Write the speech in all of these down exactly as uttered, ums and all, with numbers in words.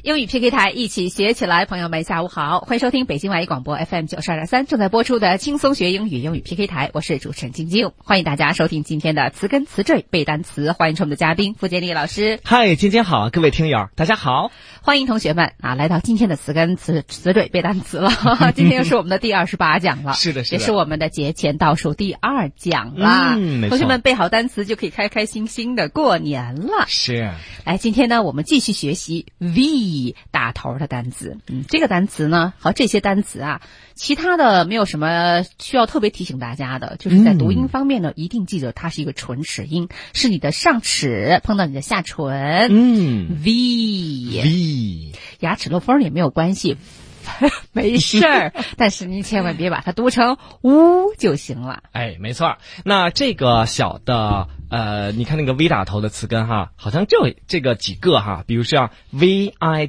英语 P K 台一起学起来，朋友们下午好，欢迎收听北京外语广播 F M 九十二点三正在播出的轻松学英语英语 P K 台，我是主持人晶晶，欢迎大家收听今天的词根词缀背单词，欢迎我们的嘉宾付建立老师。 嗨，晶晶好，各位听友大家好， 欢迎同学们啊来到今天的词根词词缀背单词了，今天又是我们的第二十八讲了， 是的，是的， 也是我们的节前倒数第二讲了。 嗯， 同学们背好单词就可以开开心心的过年了。 是， 来，今天呢，我们继续学习 V 打头的单词。嗯，这个单词呢和这些单词啊，其他的没有什么需要特别提醒大家的，就是在读音方面呢，嗯、一定记得它是一个唇齿音，是你的上齿碰到你的下唇。 嗯 ，V V 牙齿漏风也没有关系。没事儿，但是您千万别把它读成呜就行了。 哎，没错。那这个小的呃，你看那个 V 打头的词根哈，好像就这个几个哈，比如像 V I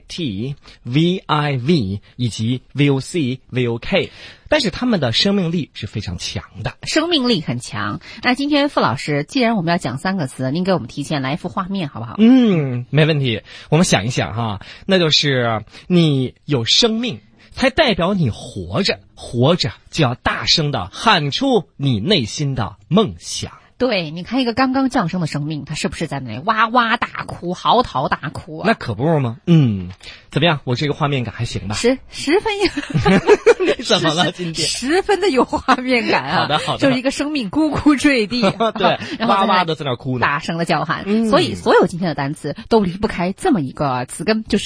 T、V I V 以及 V O C、V O K， 但是它们的生命力是非常强的， 生命力很强。那今天傅老师，既然我们要讲三个词，您给我们提前来一幅画面好不好？ 嗯，没问题。我们想一想哈，那就是你有生命，才代表你活着，活着就要大声的喊出你内心的梦想。 对，你看一个刚刚降生的生命，它是不是在那里哇哇大哭，嚎啕大哭啊？ 那可不是吗？嗯，怎么样？我这个画面感还行吧？ 十十分有， 怎么了？今天十分的有画面感啊！ 好的，好的， 就是一个生命咕咕坠地， 对， 然后哇哇的在那哭呢， 大声的叫喊。 嗯、 所以，所有今天的单词都离不开这么一个词根，就是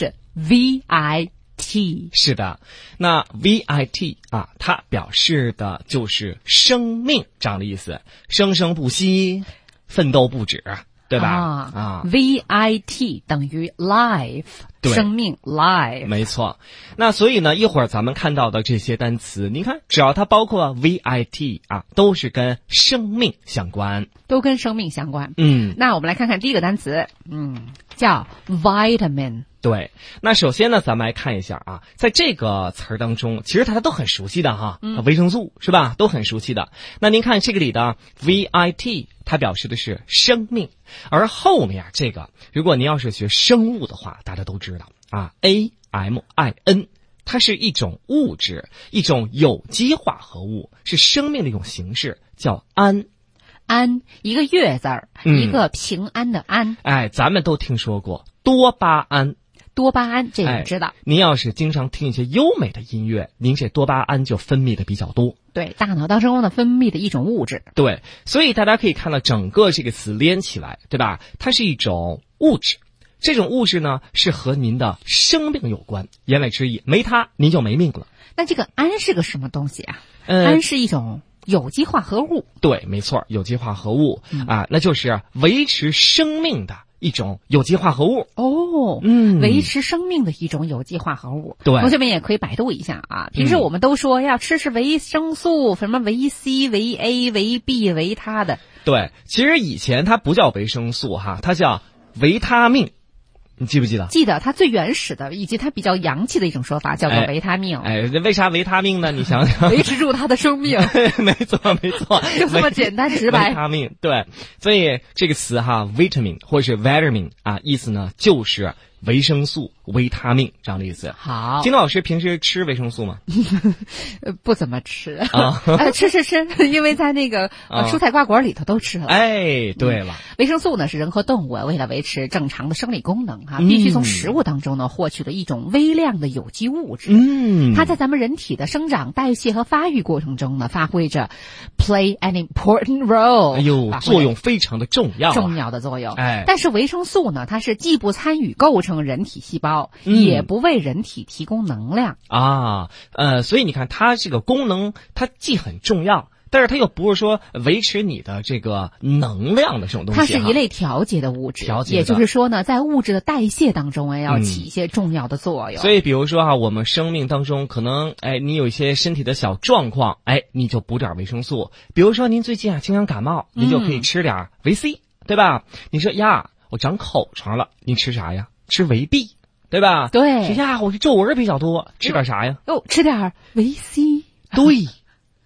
V I T。 是的，那 V I T 啊，它表示的就是生命这样的意思，生生不息，奋斗不止，对吧？ 啊啊 ，V I T 等于 life， 生命 life， 没错。那所以呢，一会儿咱们看到的这些单词，你看，只要它包括 V I T 啊，都是跟生命相关， 都跟生命相关。 嗯， 那我们来看看第一个单词，嗯，叫 vitamin。 对，那首先呢，咱们来看一下啊，在这个词儿当中，其实大家都很熟悉的哈， 嗯、 维生素是吧？都很熟悉的。那您看这个里的 V I T， 它表示的是生命，而后面这个，如果您要是学生物的话，大家都知道啊 ，A M I N， 它是一种物质，一种有机化合物，是生命的一种形式，叫氨。 氨，一个月字儿、 嗯， 一个平安的安。 哎，咱们都听说过多巴胺。 多巴胺这个知道、 哎，您要是经常听一些优美的音乐，您这多巴胺就分泌的比较多。 对，大脑当中的分泌的一种物质。 对，所以大家可以看到整个这个词连起来，对吧？它是一种物质，这种物质呢是和您的生命有关。言外之意，没它您就没命了。 那这个氨是个什么东西啊？ 嗯， 氨是一种有机化合物。 对，没错，有机化合物、嗯、啊，那就是维持生命的一种有机化合物哦， 嗯， 维持生命的一种有机化合物。 对， 同学们也可以百度一下啊。平时我们都说要吃吃维生素，什么维 C、维 A、维 B、维他的。 对，其实以前它不叫维生素哈，它叫维他命。你记不记得？ 记得，它最原始的以及它比较洋气的一种说法叫做维他命。 哎，哎为啥维他命呢？你想想， 维持住它的生命。 没错，没错， 就这么简单直白。 维他命，对，所以这个词哈 ，vitamin 或者是 vitamin 啊，意思呢就是维生素、维他命这样的意思。 好， 金老师平时吃维生素吗？ 不怎么吃啊、 呃，吃吃吃，因为在那个、呃、蔬菜瓜果里头都吃了。 哎，对了、 嗯，维生素呢是人和动物为了维持正常的生理功能哈、啊，必须从食物当中呢获取的一种微量的有机物质。 嗯， 它在咱们人体的生长、代谢和发育过程中呢，发挥着 play an important role。 哎呦，作用非常的重要、啊， 重要的作用。 哎， 但是维生素呢，它是既不参与构成人体细胞、 嗯、 也不为人体提供能量啊，呃，所以你看它这个功能，它既很重要，但是它又不是说维持你的这个能量的这种东西， 它是一类调节的物质， 调节， 也就是说呢，在物质的代谢当中要起一些重要的作用。 嗯、所以，比如说哈、啊，我们生命当中可能，哎，你有一些身体的小状况，哎，你就补点维生素。比如说您最近啊经常感冒，您就可以吃点维 C，、嗯、对吧？你说呀，我长口疮了，你吃啥呀？吃维 B。对吧？ 对。 呀，我这皱纹比较多，吃点啥呀？ 哦，吃点维 C。 对。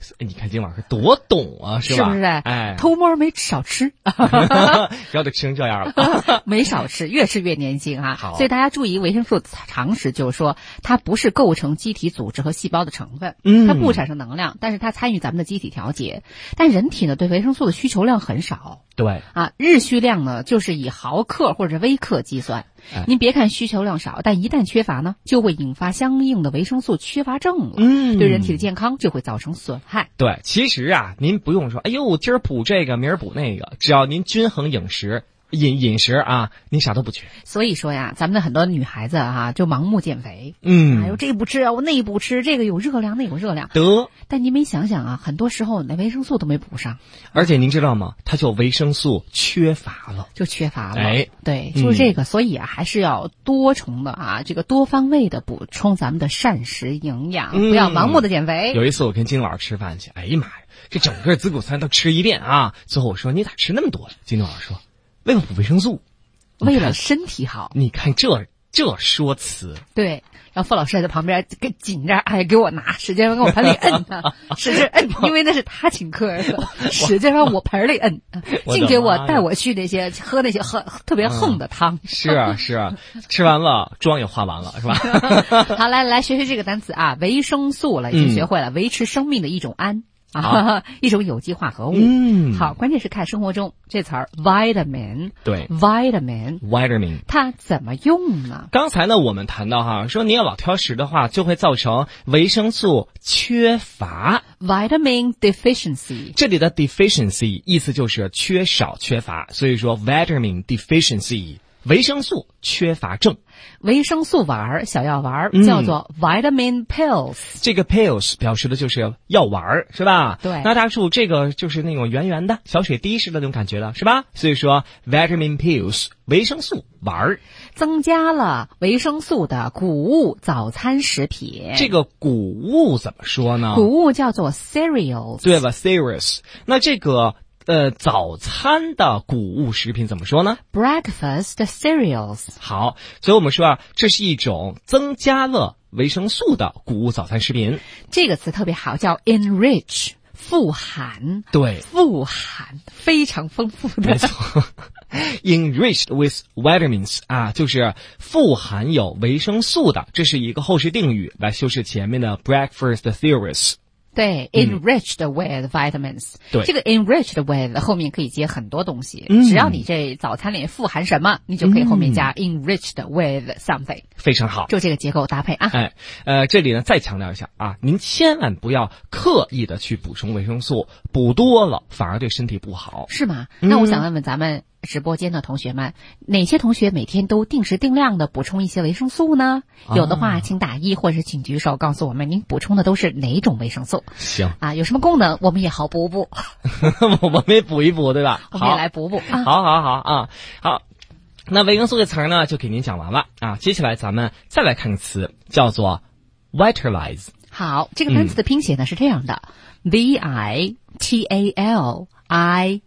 你看金老师多懂啊，是吧？ 是不是？ 哎， 偷摸没少吃， 要得吃成这样了， 没少吃，越吃越年轻啊。 好， 所以大家注意维生素的常识，就是说它不是构成机体组织和细胞的成分， 嗯， 它不产生能量，但是它参与咱们的机体调节。但人体呢，对维生素的需求量很少。 对啊，日需量呢，就是以毫克或者微克计算。 哎、 您别看需求量少，但一旦缺乏呢，就会引发相应的维生素缺乏症了， 嗯， 对人体的健康就会造成损害。 对，其实啊，您不用说，哎呦，今儿补这个，明儿补那个，只要您均衡饮食。饮饮食啊，你啥都不缺。 所以说呀，咱们的很多女孩子啊，就盲目减肥。 嗯， 哎呦，这不吃啊，我那不吃，这个有热量，那有热量。 得， 但您没想想啊，很多时候那维生素都没补上。 而且您知道吗？它就维生素缺乏了， 就缺乏了。 哎， 对，就是这个，嗯、所以啊，还是要多重的啊，这个多方位的补充咱们的膳食营养， 嗯、 不要盲目的减肥。 有一次我跟金老师吃饭去，哎呀妈呀，这整个子午餐都吃一遍啊！最后我说你咋吃那么多了？金老师说为了补维生素。 为了身体好， 你看这这说辞， 对。然后傅老师在旁边跟紧着，哎，给我拿，使劲往我盆里摁呢，使劲摁，因为那是他请客的，使劲往我盆里摁，净给我带我去那些喝那些喝特别横的汤。 嗯、是啊是啊，吃完了妆也化完了，是吧？ 好，来来学学这个单词啊，维生素了，已经学会了，嗯、维持生命的一种氨。啊，一种有机化合物。 嗯， 好，关键是看生活中这词儿 vitamin， 对 ，vitamin， vitamin， 它怎么用呢？ 刚才呢，我们谈到哈，说你要老挑食的话，就会造成维生素缺乏 ，vitamin deficiency。 这里的 deficiency 意思就是缺少、缺乏，所以说 vitamin deficiency。维生素缺乏症， 维生素丸小药丸、嗯、叫做 vitamin pills。 这个 pills 表示的就是药丸，是吧？ 对。 那大家注意，这个就是那种圆圆的小水滴似的那种感觉的，是吧？所以说 vitamin pills 维生素丸， 增加了维生素的谷物早餐食品。 这个谷物怎么说呢？ 谷物叫做 cereals， 对吧 ？cereals。那这个。呃，早餐的谷物食品怎么说呢 ？Breakfast cereals。 好，所以我们说啊，这是一种增加了维生素的谷物早餐食品。 这个词特别好，叫 enrich， 富含。 对， 富含非常丰富的。 没错，enriched with vitamins 啊，就是富含有维生素的，这是一个后置定语来修饰前面的 breakfast cereals。 对 ，enriched with vitamins。 对， 这个 enriched with 后面可以接很多东西， 嗯、 只要你这早餐里富含什么，你就可以后面加 enriched with something。 非常好， 就这个结构搭配啊。 哎，呃，这里呢再强调一下啊，您千万不要刻意的去补充维生素，补多了反而对身体不好。 是吗？那我想问问咱们直播间的同学们，哪些同学每天都定时定量的补充一些维生素呢？ 啊、 有的话，请打一或者请举手告诉我们您补充的都是哪种维生素。 行啊，有什么功能我们也好补补， 我们也补一补，对吧？ 我们也来补补啊。 好好好啊，好。那维生素这词儿呢，就给您讲完了啊。接下来咱们再来看个词，叫做 vitalize。 好，这个单词的拼写呢、嗯、是这样的 ：v i t a l i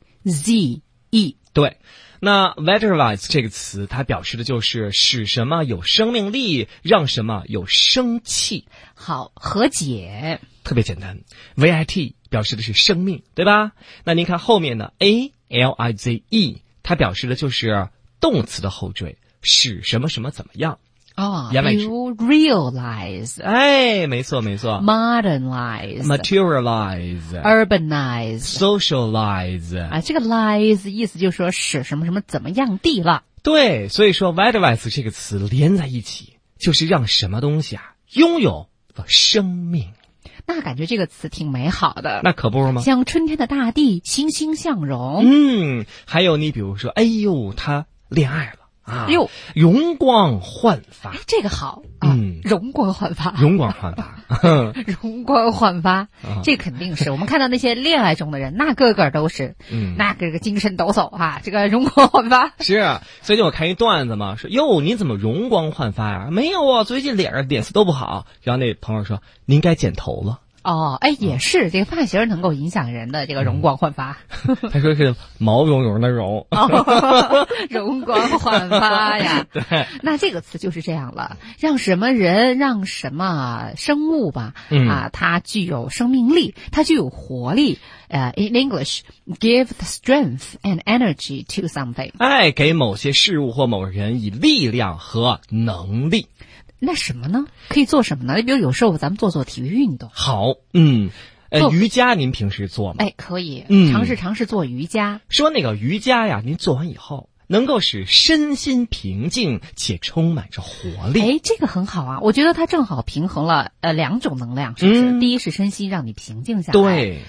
z e。 对，那 vitalize 这个词，它表示的就是使什么有生命力，让什么有生气。 好，和解特别简单 ，V I T 表示的是生命，对吧？那您看后面的 A L I Z E， 它表示的就是动词的后缀，使什么什么怎么样。 哦， 言外之 you realize， 哎，没错没错 ，modernize， materialize， urbanize， socialize， 啊，这个 lize 意思就是说使什么什么怎么样地了。 对，所以说 vitalize 这个词连在一起，就是让什么东西啊拥有了生命。 那感觉这个词挺美好的， 那可不是吗？ 像春天的大地欣欣向荣。 嗯，还有你比如说，哎呦，他恋爱了。啊， 哟， 容光焕发， 哎，这个好啊，嗯，容光焕发， 容光焕发， 容光焕发，啊、这肯定是我们看到那些恋爱中的人，那个个都是，嗯，那个个精神抖擞啊，这个容光焕发。 是啊，最近我看一段子嘛，说哟，你怎么容光焕发呀？没有啊，最近脸上脸色都不好。然后那朋友说，您该剪头了。 哦，哎，也是，这个发型能够影响人的这个容光焕发。 他说是毛茸茸的茸， 哦，容光焕发呀。 对， 那这个词就是这样了，让什么人，让什么生物吧， 嗯、 啊，它具有生命力，它具有活力。呃、uh, ，in English, give the strength and energy to something。 哎，给某些事物或某人以力量和能力。 那什么呢？可以做什么呢？比如有时候咱们做做体育运动。 好，嗯，呃，瑜伽您平时做吗？ 哎，可以， 嗯， 尝试尝试做瑜伽。 说那个瑜伽呀，您做完以后能够使身心平静且充满着活力。 哎，这个很好啊，我觉得它正好平衡了呃两种能量，是不是？ 嗯、 第一是身心让你平静下来。 对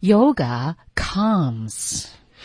，Yoga calms。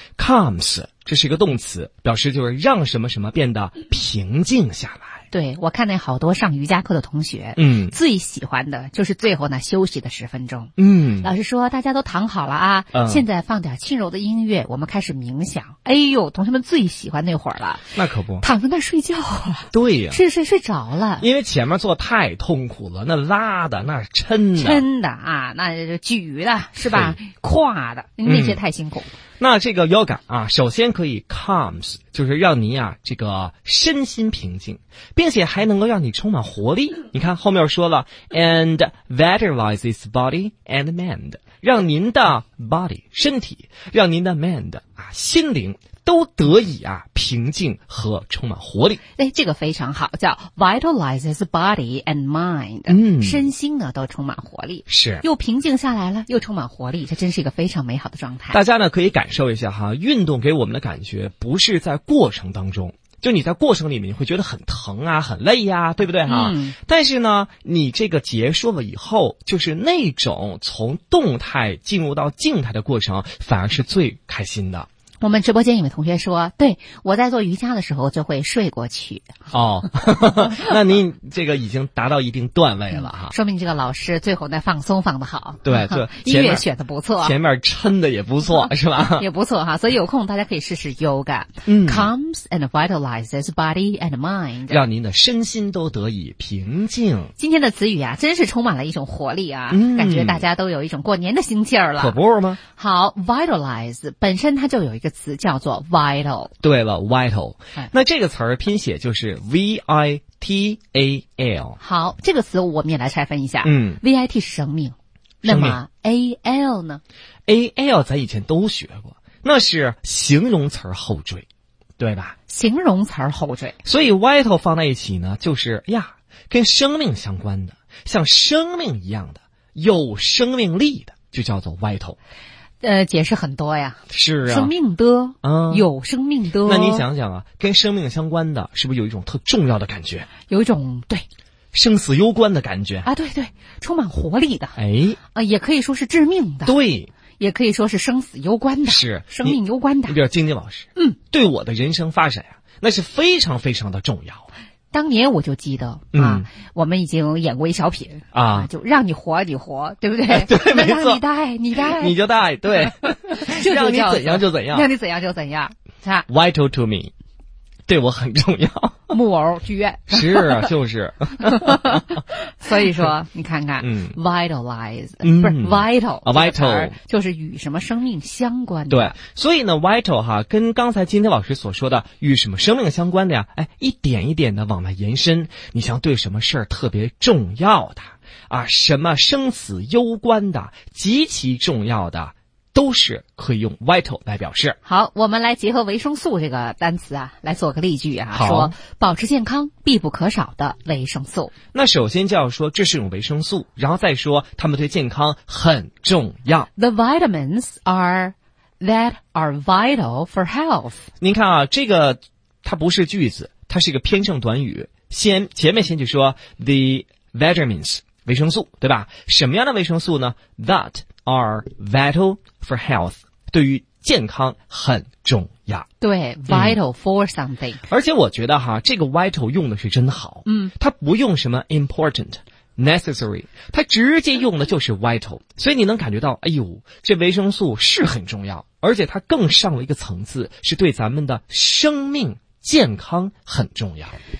calms 这是一个动词，表示就是让什么什么变得平静下来。 对，我看见好多上瑜伽课的同学， 嗯， 最喜欢的就是最后那休息的十分钟。 嗯， 老师说大家都躺好了啊， 嗯、 现在放点轻柔的音乐，我们开始冥想。哎呦，同学们最喜欢那会儿了， 那可不， 躺在那睡觉啊。 对呀、啊， 睡睡睡着了， 因为前面做太痛苦了，那拉的那抻的抻的啊，那举的是吧？跨的那些太辛苦。 嗯那这个 yoga 啊，首先可以 calms， 就是让你啊这个身心平静，并且还能够让你充满活力。你看后面说了 and vitalizes body and mind， 让您的 body 身体，让您的 mind 啊心灵都得以啊平静和充满活力。 哎，这个非常好，叫 vitalizes body and mind。 嗯， 身心呢都充满活力， 是又平静下来了，又充满活力，这真是一个非常美好的状态。 大家呢可以感受一下哈，运动给我们的感觉不是在过程当中。就你在过程里面你会觉得很疼啊很累呀、啊、对不对哈、 嗯、 但是呢你这个结束了以后，就是那种从动态进入到静态的过程反而是最开心的。 我们直播间有位同学说，对，我在做瑜伽的时候就会睡过去。 哦，那您这个已经达到一定段位了哈、 嗯，说明这个老师最后那放松放得好。 对，这音乐选的不错， 前面抻的也不错，是吧？ 也不错哈，所以有空大家可以试试 yoga， 嗯 calms and vitalizes body and mind， 让您的身心都得以平静。 今天的词语啊，真是充满了一种活力啊， 嗯、 感觉大家都有一种过年的心气儿了。 可不是吗？ 好 ，vitalize 本身它就有一个词叫做 vital。 对了 ，vital，、哎、那这个词儿拼写就是 V I T A L。 好，这个词我们也来拆分一下。 嗯 ，V I T 是生命，那么 A L 呢 ？A L 咱以前都学过，那是形容词后缀，对吧？ 形容词后缀。 所以 vital 放在一起呢，就是呀，跟生命相关的，像生命一样的，有生命力的，就叫做 vital。 呃，解释很多呀， 是啊， 生命的， 嗯， 有生命的。 那你想想啊，跟生命相关的，是不是有一种特重要的感觉？ 有一种对生死攸关的感觉啊，对对，充满活力的。 哎， 啊，也可以说是致命的， 对， 也可以说是生死攸关的， 是生命攸关的。 你比如金金老师， 嗯， 对我的人生发展啊，那是非常非常的重要。 当年我就记得啊、 嗯， 我们已经演过一小品啊， 就让你活你活，对不对？ 对，没错， 你带你带你就带，对， 这让你怎样就怎样， 让你怎样就怎样，啊 ，vital to me， 对我很重要。 木偶剧院是啊，就是。 所以说，你看看， 嗯 ，vitalize、 嗯、 不是 vital 啊 ，vital 就是与什么生命相关的。 对，所以呢 ，vital 哈，跟刚才金天老师所说的与什么生命相关的呀，哎，一点一点的往外延伸。你像对什么事儿特别重要的啊，什么生死攸关的，极其重要的。都是可以用 vital 来表示。 好，我们来结合维生素这个单词啊，来做个例句啊，说保持健康必不可少的维生素。 那首先就要说这是一种维生素，然后再说它们对健康很重要。 The vitamins are that are vital for health。 您看啊，这个它不是句子，它是一个偏正短语。先前面先去说 the vitamins 维生素，对吧？什么样的维生素呢 ？That are vital for health， 对于健康很重要。 对 ，vital、嗯、for something。 而且我觉得哈，这个 vital 用的是真好。 嗯， 它不用什么 important、necessary， 它直接用的就是 vital。所以你能感觉到，哎呦，这维生素是很重要，而且它更上了一个层次，是对咱们的生命健康很重要。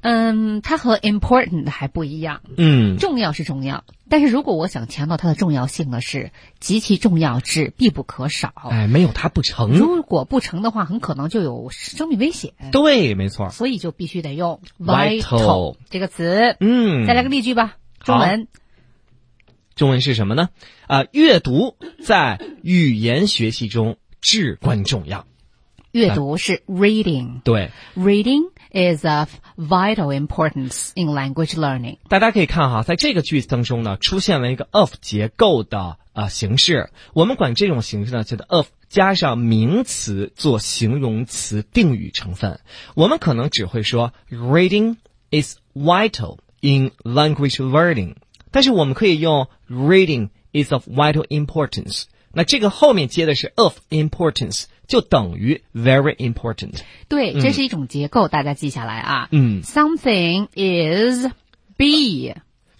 嗯，它和 important 还不一样。 嗯， 重要是重要，但是如果我想强调它的重要性呢，是极其重要至必不可少。 哎，没有它不成。 如果不成的话，很可能就有生命危险。 对，没错。 所以就必须得用 vital, vital 这个词。 嗯， 再来个例句吧，中文。 中文是什么呢？啊、呃，阅读在语言学习中至关重要。 阅读是 reading，、 啊、对 ，reading is of vital importance in language learning。 大家可以看哈，在这个句子当中呢，出现了一个 of 结构的呃形式，我们管这种形式呢叫做 of 加上名词做形容词定语成分。我们可能只会说 reading is vital in language learning， 但是我们可以用 reading is of vital importance。那这个后面接的是 of importance， 就等于 very important。 对，这是一种结构，嗯、大家记下来啊。 嗯 ，something is be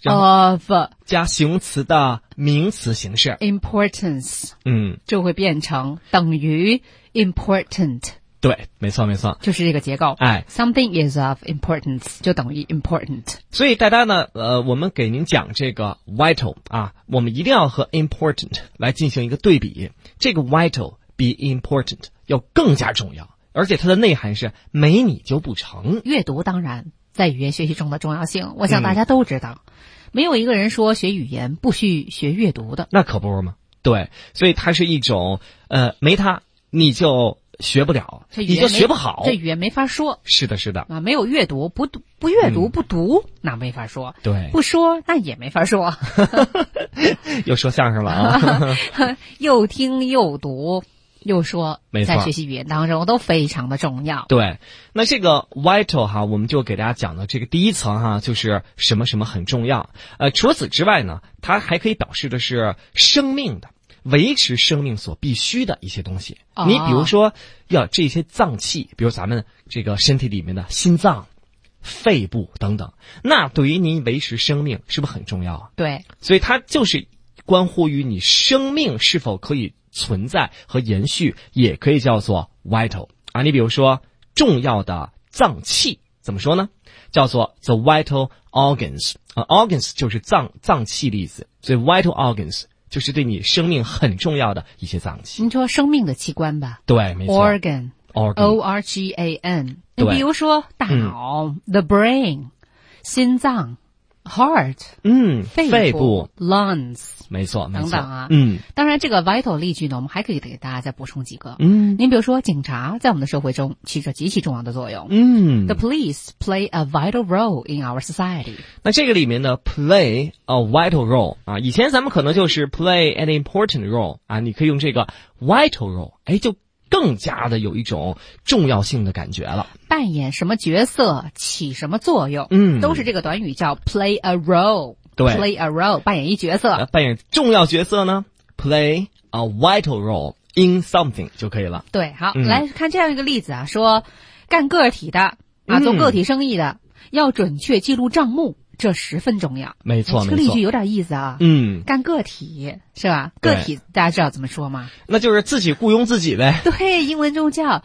of 加形容词的名词形式 importance， 嗯， 就会变成等于 important。 对，没错没错， 就是这个结构。 哎 ，something is of importance 就等于 important。 所以大家呢，呃，我们给您讲这个 vital 啊，我们一定要和 important 来进行一个对比。这个 vital 比 important 要更加重要，而且它的内涵是没你就不成。 阅读当然在语言学习中的重要性，我想大家都知道，嗯、没有一个人说学语言不需学阅读的。 那可不是吗？对，所以它是一种呃，没它你就学不了，你就学不好， 这语言没法说。 是的，是的啊，没有阅读，不读不阅读、嗯、不读，那没法说。 对， 不说那也没法说。 又说相声了啊！ 又听又读又说， 没错， 在学习语言当中都非常的重要。 对，那这个 vital 哈，我们就给大家讲的这个第一层哈，就是什么什么很重要。呃，除此之外呢，它还可以表示的是生命的。维持生命所必须的一些东西，哦、你比如说要这些脏器，比如咱们这个身体里面的心脏、肺部等等，那对于您维持生命是不是很重要啊？ 对， 所以它就是关乎于你生命是否可以存在和延续，也可以叫做 vital 啊。你比如说重要的脏器怎么说呢？叫做 the vital organs 啊 ，organs 就是脏脏器的意思，所以 vital organs。就是对你生命很重要的一些脏器。 你说生命的器官吧？ 对，没错。 organ O R G A N。你比如说大脑、嗯、the brain， 心脏 heart， 嗯， 肺部, 肺部 lungs， 没错，没错。 等等啊， 嗯。 当然，这个 vital 例句呢，我们还可以给大家再补充几个。 嗯。 您比如说，警察在我们的社会中起着极其重要的作用。 嗯。 The police play a vital role in our society。 那这个里面呢 ，play a vital role 啊，以前咱们可能就是 play an important role 啊，你可以用这个 vital role， 哎，就更加的有一种重要性的感觉了。 扮演什么角色，起什么作用， 嗯， 都是这个短语叫 play a role。 对 ，play a role， 扮演一角色。 扮演重要角色呢 ，play a vital role in something 就可以了。 对，好， 嗯、 来看这样一个例子啊，说干个体的啊，做个体生意的，嗯、要准确记录账目。这十分重要， 没错， 这个例句有点意思啊。 嗯， 干个体是吧？个体大家知道怎么说吗？ 那就是自己雇佣自己呗。 对，英文中叫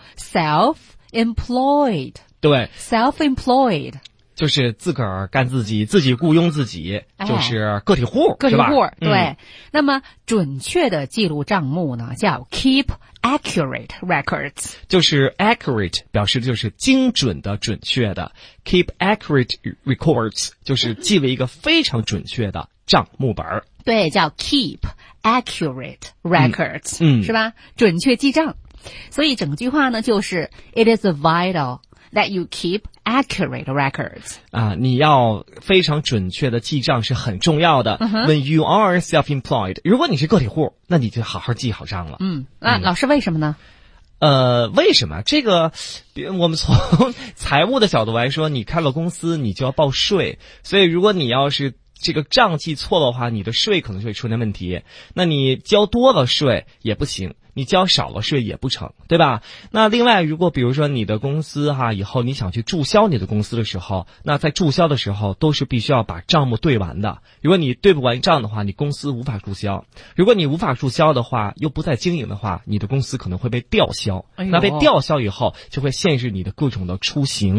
self-employed。 对 ，self-employed 就是自个儿干自己，自己雇佣自己，哎、就是个体户， 个体户。对、 嗯， 那么准确的记录账目呢，叫 keep accurate records。 就是 accurate 表示就是精准的、准确的 ，keep accurate records 就是记为一个非常准确的账目本。 对，叫 keep accurate records， 嗯， 是吧？准确记账。所以整句话呢，就是 it is vital。that you keep accurate records 啊，你要非常准确的记账是很重要的。 Uh-huh. When you are self-employed， 如果你是个体户，那你就好好记好账了。 嗯，啊，嗯、老师为什么呢？ 呃，为什么？这个，我们从财务的角度来说，你开了公司，你就要报税，所以如果你要是这个账记错的话，你的税可能就会出现问题。那你交多了税也不行。你交少了税也不成，对吧？那另外，如果比如说你的公司哈，以后你想去注销你的公司的时候，那在注销的时候都是必须要把账目对完的。如果你对不完账的话，你公司无法注销。如果你无法注销的话，又不再经营的话，你的公司可能会被吊销。 哎、 那被吊销以后，就会限制你的各种的出行。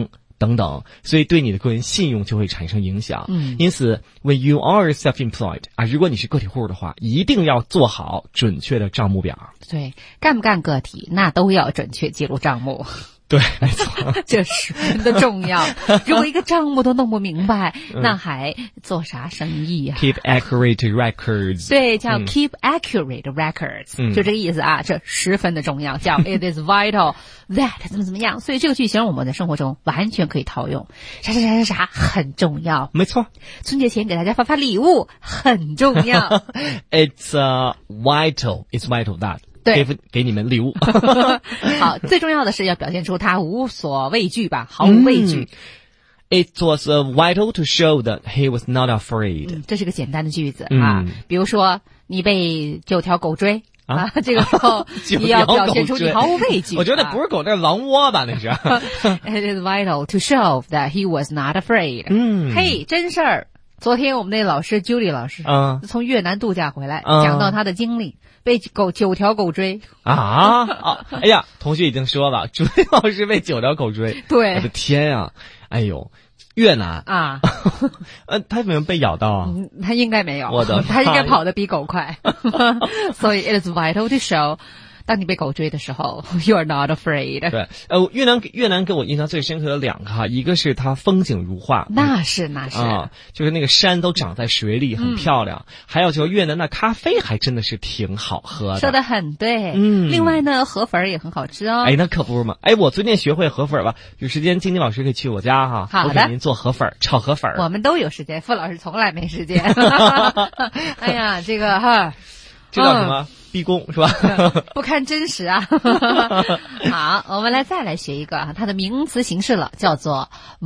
等等，所以对你的个人信用就会产生影响。 嗯， 因此 when you are self-employed 啊，如果你是个体户的话，一定要做好准确的账目表。 对，干不干个体那都要准确记录账目。 对，没错， 这十分的重要。如果一个账目都弄不明白，嗯、那还做啥生意啊 ？Keep accurate records。 对，叫 keep accurate records，、嗯、就这个意思啊。这十分的重要，叫 it is vital that 怎么怎么样。所以这个句型我们在生活中完全可以套用。啥啥啥啥啥很重要， 没错。 春节前给大家发发礼物很重要。 It's、uh, vital. It's vital that。 对， 给给你们礼物。 好，最重要的是要表现出他无所畏惧吧，毫无畏惧。 嗯、It was、uh, vital to show that he was not afraid、 嗯。这是个简单的句子、 嗯、 啊，比如说你被九条狗追啊，这个时候你要表现出你毫无畏惧。 我觉得不是狗，这是狼窝吧？那是。 It is vital to show that he was not afraid。 嗯， 嘿，真事儿。昨天我们那老师 Julie 老师， 嗯， 从越南度假回来， 嗯、 讲到他的经历。被狗九条狗追啊啊！哎呀，同学已经说了，朱老师被九条狗追。 对， 我的天呀！哎呦，越南啊， 呃，他有没有被咬到啊？ 嗯、他应该没有， 我的， 他应该跑得比狗快。所以 it is vital to show。当你被狗追的时候 ，you are not afraid。 对，呃，越南越南给我印象最深刻的两个哈，一个是它风景如画， 那是那是啊，就是那个山都长在水里，很漂亮。嗯、还有就是越南的咖啡还真的是挺好喝的， 说得很对。 嗯， 另外呢，河粉也很好吃哦。 哎，那可不是嘛！哎，我最近学会河粉吧，有时间晶晶老师可以去我家哈， 好的， 我给您做河粉，炒河粉。 我们都有时间，傅老师从来没时间。哎呀，这个哈。 这叫什么？嗯、逼宫是吧？ 不堪真实啊！好，我们来再来学一个，它的名词形式了，叫做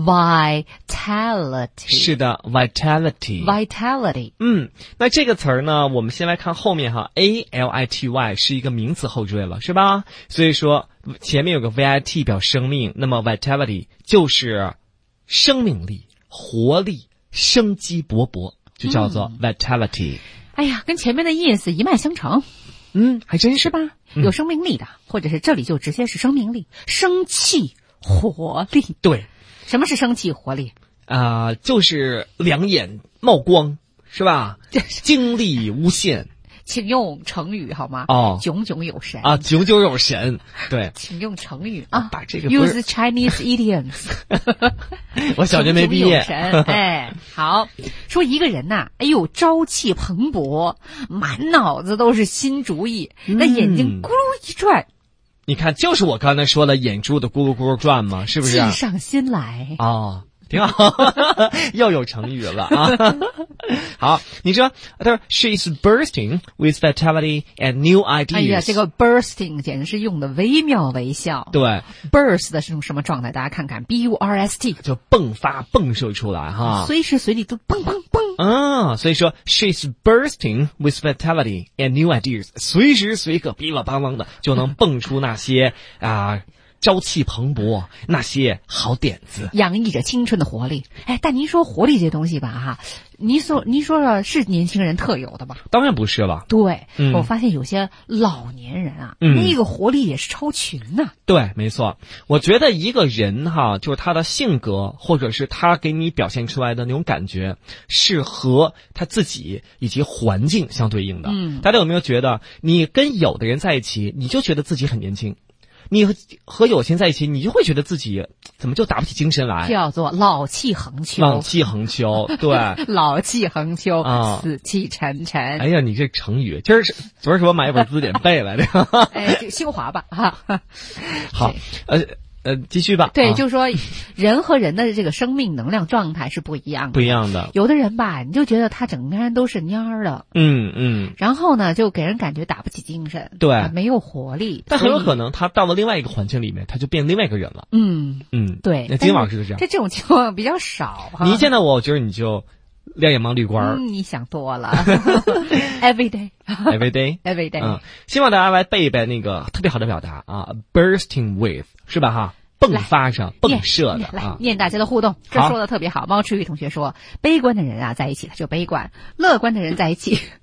vitality。 是的 ，vitality。vitality。嗯，那这个词儿呢，我们先来看后面哈 ，a l i t y 是一个名词后缀了，是吧？所以说前面有个 v i t 表生命，那么 vitality 就是生命力、活力、生机勃勃，就叫做 vitality。嗯哎呀，跟前面的意思一脉相承， 嗯，还真是吧？嗯、有生命力的，或者是这里就直接是生命力、生气、活力。 对， 什么是生气、活力？ 啊、呃，就是两眼冒光，是吧？精力无限。 请用成语好吗？ 哦， 炯炯有神啊，炯炯有神。对， 请用成语啊， 把这个 use Chinese idioms。 我小学没毕业。 炯炯有神，哎，好，说一个人呐、啊，哎呦，朝气蓬勃，满脑子都是新主意，那、嗯、眼睛咕噜一转。 你看，就是我刚才说的眼珠子咕噜咕噜转嘛，是不是、啊？ 计上心来。 哦。挺好，又有成语了啊！好，你说，他说 she's bursting with vitality and new ideas。 哎呀，这个 bursting 简直是用的惟妙惟肖。 对 ，burst 的是种什么状态？大家看看 ，b u r s t 就迸发、迸射出来哈， 随时随地都蹦蹦蹦。 啊，所以说 she's bursting with vitality and new ideas， 随时随刻噼里啪啦的就能蹦出那些啊。朝气蓬勃，那些好点子， 洋溢着青春的活力。哎，但您说活力这东西吧，哈，您说您说说是年轻人特有的吧？ 当然不是了。 对， 嗯、 我发现有些老年人啊， 嗯、 那个活力也是超群呐、啊。 对，没错。我觉得一个人哈，就是他的性格，或者是他给你表现出来的那种感觉，是和他自己以及环境相对应的。 嗯， 大家有没有觉得，你跟有的人在一起，你就觉得自己很年轻？你和和有些人在一起，你就会觉得自己怎么就打不起精神来， 叫做老气横秋。 老气横秋，对， 老气横秋啊， 死气沉沉。 哎呀，你这成语，今儿是昨儿是我买一本字典背来的。 哎，这个新华吧，哈。 好，呃。呃，继续吧。 对， 啊、 就是说，人和人的这个生命能量状态是不一样的。 不一样的。 有的人吧，你就觉得他整个人都是蔫儿的。 嗯嗯。 然后呢，就给人感觉打不起精神。 对、 啊。没有活力。 但很有可能他到了另外一个环境里面，他就变另外一个人了。 嗯嗯。 对。 那金老师是这样。 这这种情况比较少哈。 你一见到我，我觉得你就亮眼盲绿光。 嗯，你想多了。Every day。 Every day。 Every day。 嗯，希望大家来背一背那个特别好的表达啊 ，bursting with 是吧哈？迸发上迸射的来啊！ 念大家的互动，这说的特别好。猫吃鱼同学说，悲观的人啊在一起他就悲观，乐观的人在一起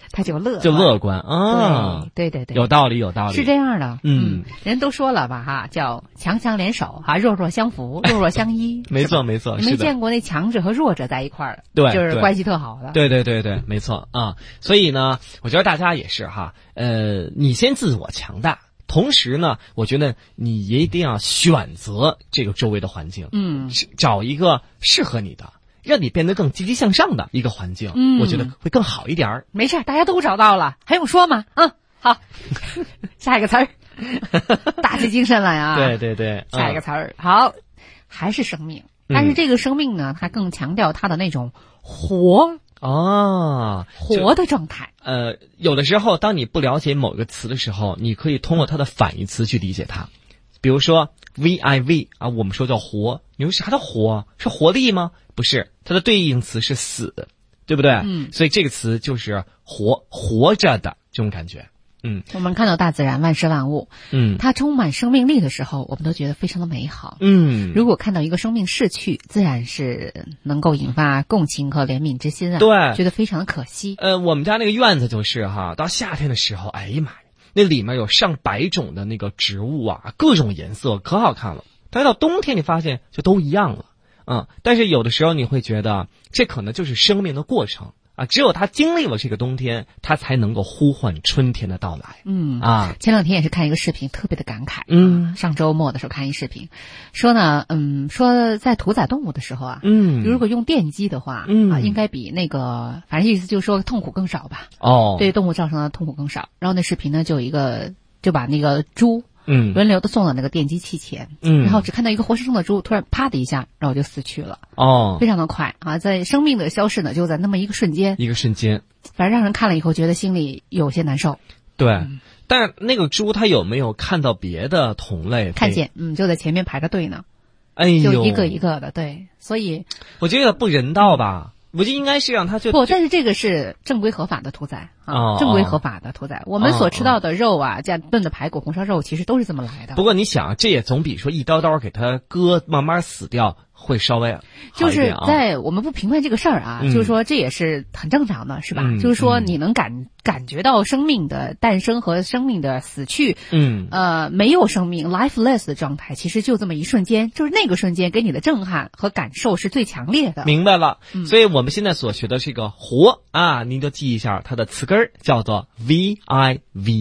他就乐观就乐观啊， 对对对， 有道理有道理， 是这样的。 嗯， 人都说了吧哈，叫强强联手哈，弱弱相扶，弱弱相依。 没错没错， 你没见过那强者和弱者在一块儿， 对， 就是关系特好的。 对对对对，没错啊。所以呢，我觉得大家也是哈，呃，你先自我强大。同时呢，我觉得你也一定要选择这个周围的环境， 嗯， 找一个适合你的，让你变得更积极向上的一个环境，嗯，我觉得会更好一点儿。 没事，大家都找到了，还用说吗？嗯，好，下一个词儿，打起精神来啊！ 对对对， 下一个词儿，好，还是生命，但是这个生命呢，它更强调它的那种活。 哦， 活的状态。 呃，有的时候，当你不了解某个词的时候，你可以通过它的反义词去理解它。比如说 V I V 啊，我们说叫活，你说啥叫活？是活力吗？不是，它的对应词是死，对不对？ 嗯， 所以这个词就是活，活着的这种感觉。嗯， 我们看到大自然万事万物， 嗯， 它充满生命力的时候，我们都觉得非常的美好。 嗯， 如果看到一个生命逝去，自然是能够引发共情和怜悯之心啊。 对， 觉得非常的可惜。 呃，我们家那个院子就是哈，到夏天的时候，哎呀妈呀，那里面有上百种的那个植物啊，各种颜色，可好看了。但是到冬天，你发现就都一样了，嗯。但是有的时候你会觉得，这可能就是生命的过程。啊，只有他经历了这个冬天，他才能够呼唤春天的到来。 嗯啊， 前两天也是看一个视频，特别的感慨。 嗯， 上周末的时候看一视频，说呢，嗯，说在屠宰动物的时候啊， 嗯， 如果用电击的话， 嗯啊，应该比那个，反正意思就是说痛苦更少吧。 哦， 对动物造成的痛苦更少。然后那视频呢，就有一个就把那个猪。 嗯， 轮流的送到那个电击器前， 嗯， 然后只看到一个活生生的猪突然啪的一下，然后就死去了。 哦， 非常的快啊，在生命的消逝呢，就在那么一个瞬间， 一个瞬间， 反正让人看了以后觉得心里有些难受。 对， 嗯、 但是那个猪它有没有看到别的同类？ 看见，嗯，就在前面排着队呢。 哎呦， 就一个一个的，对，所以我觉得不人道吧。我觉得应该是让他就不，但是这个是正规合法的屠宰啊， 哦、 正规合法的屠宰。我们所吃到的肉啊，这样炖的排骨、红烧肉，其实都是这么来的。 不过你想，这也总比说一刀刀给它割，慢慢死掉会稍微好一点啊。 就是在我们不评判这个事儿啊， 嗯、 就是说这也是很正常的，是吧？ 嗯、 就是说你能感感觉到生命的诞生和生命的死去， 嗯， 呃，没有生命 lifeless 的状态，其实就这么一瞬间，就是那个瞬间给你的震撼和感受是最强烈的。 明白了， 嗯、 所以我们现在所学的这个活啊，您就记一下它的词根叫做 V I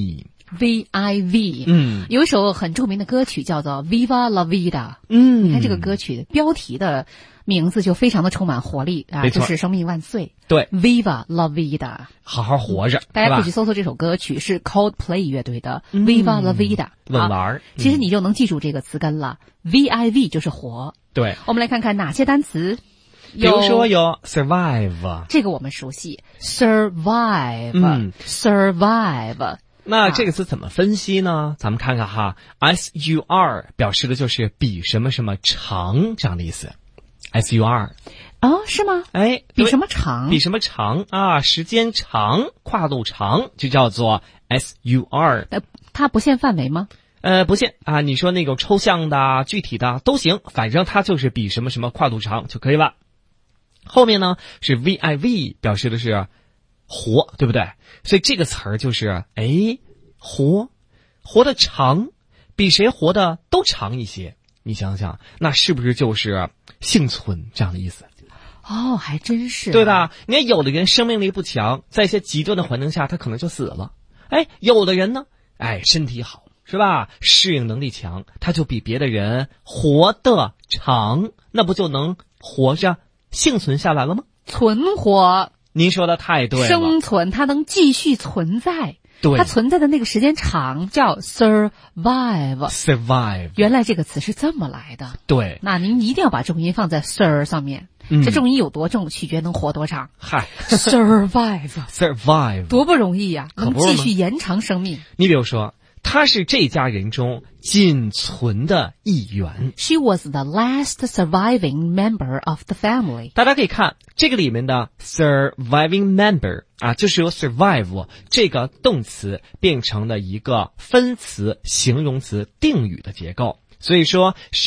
V。V I V， 嗯， 有一首很著名的歌曲叫做《Viva La Vida》。 嗯， 你看这个歌曲的标题的名字就非常的充满活力啊，就是生命万岁。 对 ，Viva La Vida， 好好活着。 大家可以去搜搜这首歌曲，是 Coldplay 乐队的《 嗯、 Viva La Vida》。 稳玩、啊， 其实你就能记住这个词根了。嗯、V I V 就是活。 对， 我们来看看哪些单词。 比如说有 survive， 这个我们熟悉 ，survive， 嗯 ，survive。 那这个词怎么分析呢？咱们看看哈 ，S U R 表示的就是比什么什么长这样的意思。S U R， 哦，是吗？ 哎， 比什么长？ 比什么长啊？时间长，跨度长，就叫做 S U R。 呃，它不限范围吗？ 呃，不限啊，你说那个抽象的、具体的都行，反正它就是比什么什么跨度长就可以了。后面呢是 V I V， 表示的是活，对不对？所以这个词儿就是哎，活，活得长，比谁活得都长一些。你想想，那是不是就是幸存这样的意思？ 哦，还真是、啊， 对吧？你看，有的人生命力不强，在一些极端的环境下，他可能就死了。哎，有的人呢，哎，身体好，是吧？适应能力强，他就比别的人活得长，那不就能活着幸存下来了吗？ 存活， 您说的太对了。 生存，它能继续存在。 对， 它存在的那个时间长，叫 survive。survive， 原来这个词是这么来的。 对， 那您一定要把重音放在 sir 上面。 嗯、 这重音有多重，取决能活多长。 嗨 ，survive，survive， 多不容易呀、啊，能继续延长生命。 你比如说，他是这家人中仅存的一员。 She was the last surviving member of the family。 大家可以看这个里面的 surviving member 啊，就是由 survive 这个动词变成了一个分词、形容词、定语的结构。所以说 ，she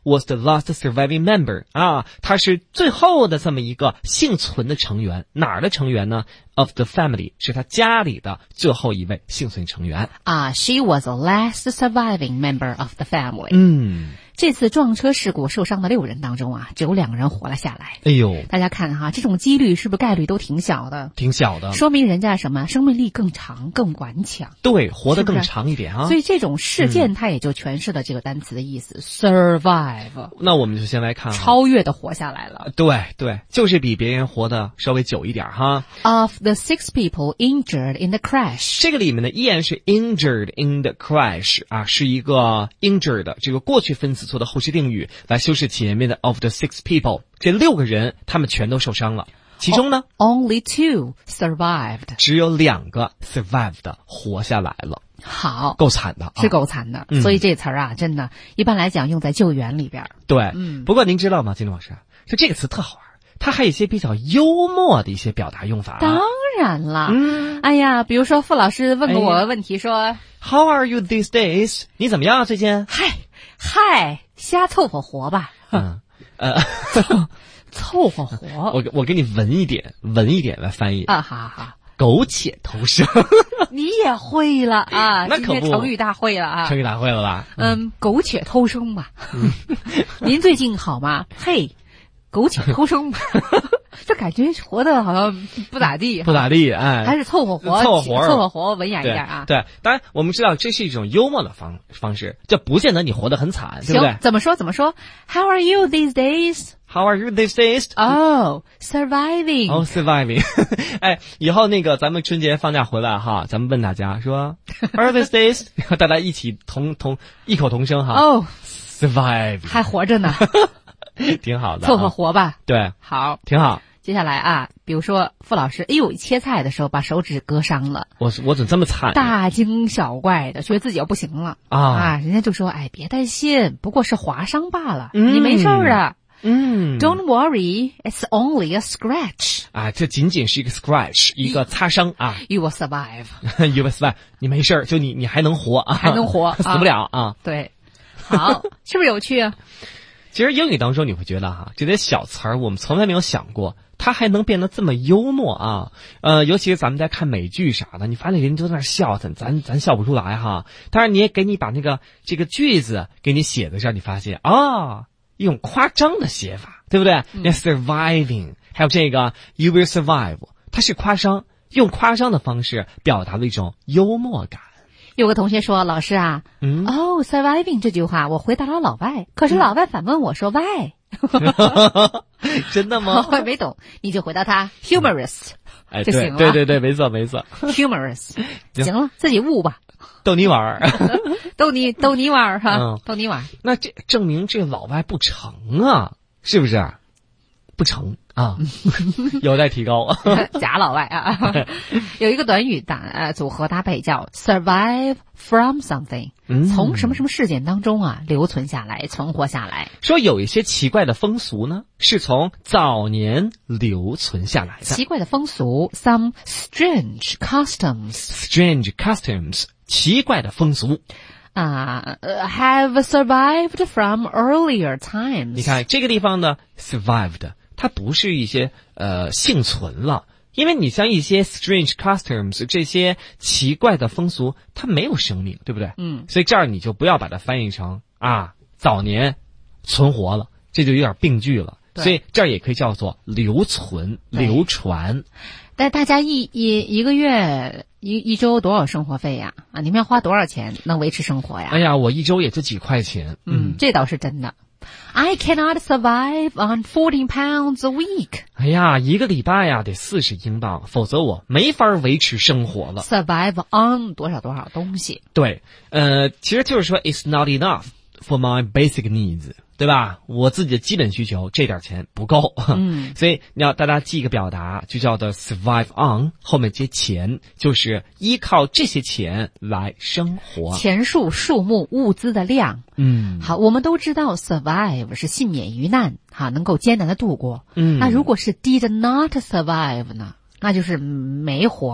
was the last surviving member 啊，他是最后的这么一个幸存的成员。哪儿的成员呢？ Of the family 是他家里的最后一位幸存成员。 啊、uh, She was the last surviving member of the family. 嗯， 这次撞车事故受伤的六人当中啊，只有两个人活了下来。 哎呦， 大家看哈，这种几率是不是概率都挺小的？ 挺小的， 说明人家什么？生命力更长，更顽强。 对，活得更长一点啊。 所以这种事件它也就诠释了这个单词的意思、嗯、survive。 那我们就先来看超越的活下来了。 对对，就是比别人活得稍微久一点哈。 Of the six people injured in the crash， 这个里面呢依然是 injured in the crash 啊，是一个 injured 这个过去分词做的后置定语来修饰前面的 of the six people， 这六个人他们全都受伤了，其中呢、 oh, only two survived， 只有两个 survived 活下来了。 好， 够惨的、啊， 是够惨的、嗯、所以这词儿啊真的一般来讲用在救援里边。 对、 嗯、 不过您知道吗，金老师，就这个词特好玩，它还有一些比较幽默的一些表达用法、啊、 当然了、 嗯、 哎呀，比如说傅老师问过我个问题说、哎、 How are you these days？ 你怎么样啊最近？ 嗨嗨，瞎凑合活吧。 嗯呃凑合活。 我我给你文一点文一点来翻译啊，好好， 苟且偷生。 你也会了啊， 那可不， 今天成语大会了啊， 成语大会了吧？ 嗯，苟且偷生吧。嗯、您最近好吗？嘿，苟且偷生吧。这感觉活得好像不咋地， 不咋地，哎， 还是凑合活， 凑合活， 凑合活，文雅一点啊。 对，对当然我们知道这是一种幽默的方方式，这不见得你活得很惨，对不对？ 怎么说？怎么说 ？How are you these days? How are you these days? Oh, surviving. Oh, surviving. 哎，以后那个咱们春节放假回来哈，咱们问大家说 How are these days? 大家一起同同异口同声哈。 Oh, survive. 还活着呢。 挺好的， 凑合活吧。 对， 好， 挺好。 接下来啊，比如说傅老师，哎呦，切菜的时候把手指割伤了， 我我怎么这么惨？ 大惊小怪的，觉得自己要不行了啊啊！人家就说，哎，别担心，不过是划伤罢了， 嗯、 你没事儿的。 嗯 ，Don't worry, it's only a scratch. 啊，这仅仅是一个 scratch， 一个擦伤啊。 You will survive. You will survive. 你没事儿，就你你还能活啊， 还能活， 死不了啊。啊对，好，是不是有趣啊？ 其实英语当中你会觉得哈，这些小词儿我们从来没有想过，它还能变得这么幽默啊。呃，尤其是咱们在看美剧啥的，你发现人都在那笑，咱咱咱笑不出来哈。当然你也给你把那个这个句子给你写在这儿，你发现啊，一种夸张的写法，对不对？那、嗯、surviving， 还有这个 you will survive， 它是夸张，用夸张的方式表达了一种幽默感。 有个同学说，老师啊， 嗯， 哦、oh, surviving 这句话我回答了老外，可是老外反问我说 why？ 真的吗？ 我也没懂，你就回答他 humorous， 哎， 就行了。 对对对，没错没错 ，humorous， 行了，自己悟吧， 逗你玩儿， 逗你逗你玩儿哈， 嗯、 逗你玩。 那这证明这老外不成啊，是不是？不成啊，有待提高。 假老外啊，有一个短语搭呃组合搭配叫 survive from something，、嗯、从什么什么事件当中啊留存下来，存活下来。 说有一些奇怪的风俗呢，是从早年留存下来的。 奇怪的风俗 ，some strange customs，strange customs， 奇怪的风俗。 啊、uh, ，have survived from earlier times。 你看这个地方呢 ，survived。它不是一些呃幸存了，因为你像一些 strange customs 这些奇怪的风俗，它没有生命，对不对？ 嗯， 所以这儿你就不要把它翻译成啊早年存活了，这就有点病句了。所以这儿也可以叫做留存、流传。 但大家一一一个月一一周多少生活费呀？啊，你们要花多少钱能维持生活呀？ 哎呀，我一周也就几块钱。 嗯，嗯这倒是真的。I cannot survive on fourteen pounds a week. 哎呀，一个礼拜呀得四十英镑，否则我没法维持生活了。 Survive on 多少多少东西？ 对，呃，其实就是说 it's not enough for my basic needs， 对吧？我自己的基本需求这点钱不够。 嗯， 所以你要大家记一个表达，就叫做 survive on， 后面接钱，就是依靠这些钱来生活。 钱数、数目、物资的量。 嗯， 好，我们都知道 survive 是幸免于难，哈，能够艰难的度过。 嗯， 那如果是 did not survive 呢？那就是没活过。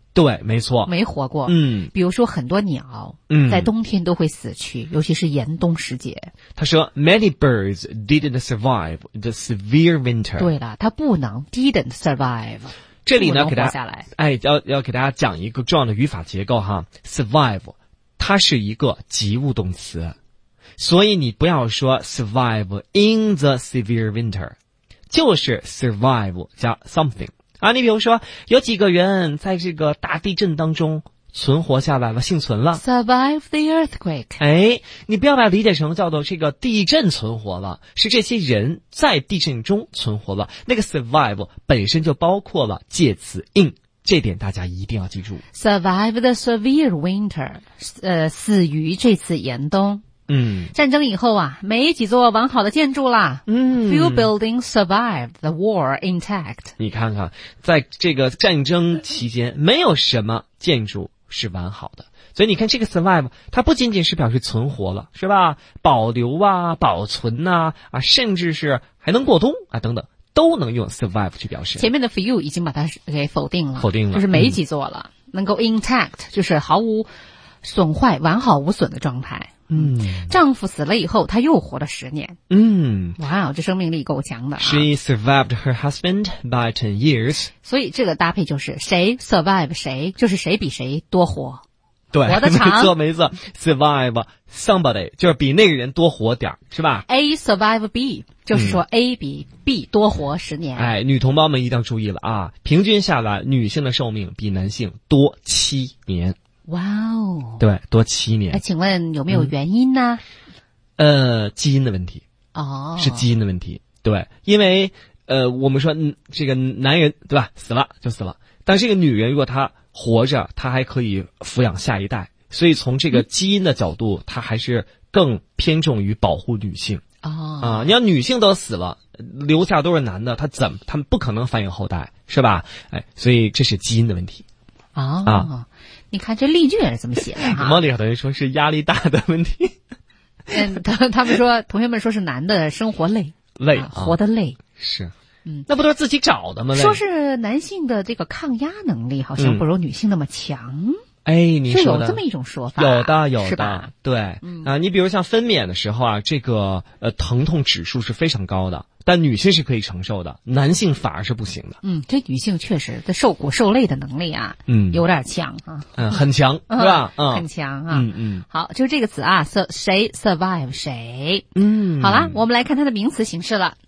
对，没错， 没活过。 嗯， 比如说很多鸟， 嗯在冬天都会死去，尤其是严冬时节。 他说 many birds didn't survive the severe winter。 对了，它不能 didn't survive。 这里呢， 不能给大家活下来哎，要要给大家讲一个重要的语法结构哈。survive， 它是一个及物动词，所以你不要说 survive in the severe winter， 就是 survive 加 something 啊。你比如说，有几个人在这个大地震当中存活下来了，幸存了。 survive the earthquake。 哎，你不要把它理解成叫做这个地震存活了，是这些人在地震中存活了。那个 survive 本身就包括了介词 in， 这点大家一定要记住。 survive the severe winter， 呃，死于这次严冬。 嗯， 战争以后啊，没几座完好的建筑啦。 嗯 Few buildings survived the war intact。 你看看，在这个战争期间，没有什么建筑是完好的。所以你看这个 survive， 它不仅仅是表示存活了，是吧？保留啊，保存呐、啊，啊，甚至是还能过冬啊，等等，都能用 survive 去表示。 前面的 few 已经把它给否定了， 否定了就是没几座了。嗯、能够 intact 就是毫无损坏、完好无损的状态。 嗯， 丈夫死了以后，她又活了十年。 嗯， 哇，这生命力够强的啊！ She survived her husband by ten years。 所以这个搭配就是谁 survive 谁，就是谁比谁多活。 对， 活得长没错没错 ，survive somebody 就是比那个人多活点儿，是吧？ A survive B 就是说 A 比 B 多活十年。 哎，女同胞们一定要注意了啊！平均下来，女性的寿命比男性多七年。 哇哦， 对，多七那年。 请问有没有原因呢？ 呃，基因的问题哦， 是基因的问题。对，因为呃，我们说嗯这个男人对吧，死了就死了，但这个女人如果她活着，她还可以抚养下一代，所以从这个基因的角度，她还是更偏重于保护女性。 哦啊，你要女性都死了，留下都是男的，他怎么他们不可能繁衍后代，是吧？哎，所以这是基因的问题。 哦啊， 你看这例句也是这么写的哈。 猫里头人说是压力大的问题， 嗯，他他们说，同学们说是男的生活累， 累、 啊、活得累。 是， 嗯， 那不都是自己找的吗？ 说是男性的这个抗压能力好像不如女性那么强。 嗯哎，你说的是有这么一种说法， 有的有的， 是吧？ 对， 嗯啊，你比如像分娩的时候啊，这个呃疼痛指数是非常高的，但女性是可以承受的，男性反而是不行的。 嗯，这女性确实这受苦受累的能力啊， 嗯， 有点强啊， 嗯，很强，是吧？嗯， 很强啊。 嗯嗯， 好，就是这个词啊 ，sur 谁 survive 谁。 嗯， 好了，我们来看它的名词形式了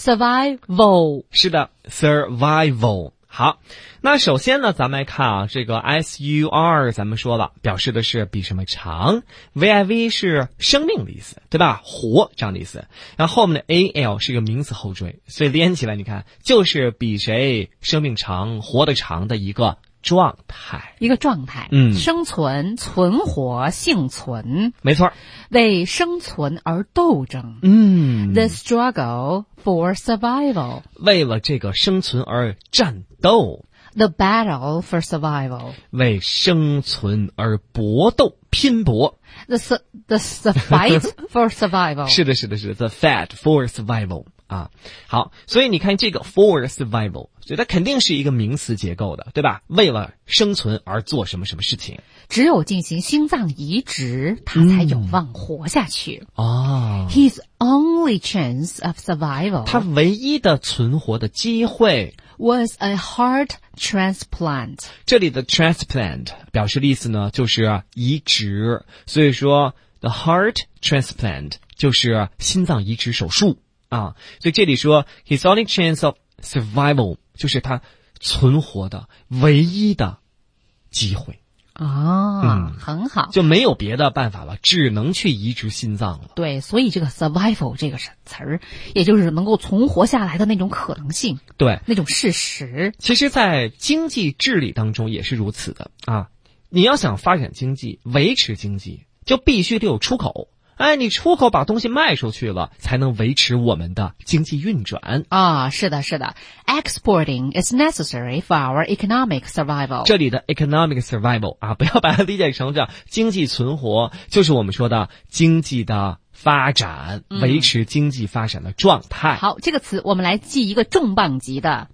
，survival。 是的 ，survival。好，那首先呢，咱们来看啊，这个 S U R 咱们说了，表示的是比什么长 ，V I V 是生命的意思，对吧？活这样的意思。然后后面的 A L 是一个名词后缀，所以连起来，你看就是比谁生命长、活得长的一个状态， 一个状态， 嗯， 生存、存活、幸存， 没错， 为生存而斗争， 嗯 ，the struggle for survival， 为了这个生存而战斗 the battle for survival， 为生存而搏斗拼搏 the su- the, the fight for survival， 是的，是的，是的 ，the fight for survival。啊，好，所以你看这个 for survival， 所以它肯定是一个名词结构的，对吧？为了生存而做什么什么事情， 只有进行心脏移植，他才有望活下去。 哦 His only chance of survival， 他唯一的存活的机会 was a heart transplant。 这里的 transplant 表示的意思呢，就是移植，所以说 the heart transplant 就是心脏移植手术。啊，所以这里说 his only chance of survival 就是他存活的唯一的机会。 哦， 嗯， 很好， 就没有别的办法了，只能去移植心脏了。 对，所以这个 survival 这个词儿，也就是能够存活下来的那种可能性， 对， 那种事实。 其实，在经济治理当中也是如此的啊。你要想发展经济、维持经济，就必须得有出口。哎，你出口把东西卖出去了，才能维持我们的经济运转啊！是的，是的 ，exporting is necessary for our economic survival。 这里的 economic survival 啊，不要把它理解成这经济存活，就是我们说的经济的发展，维持经济发展的状态。 好，这个词我们来记一个重磅级的。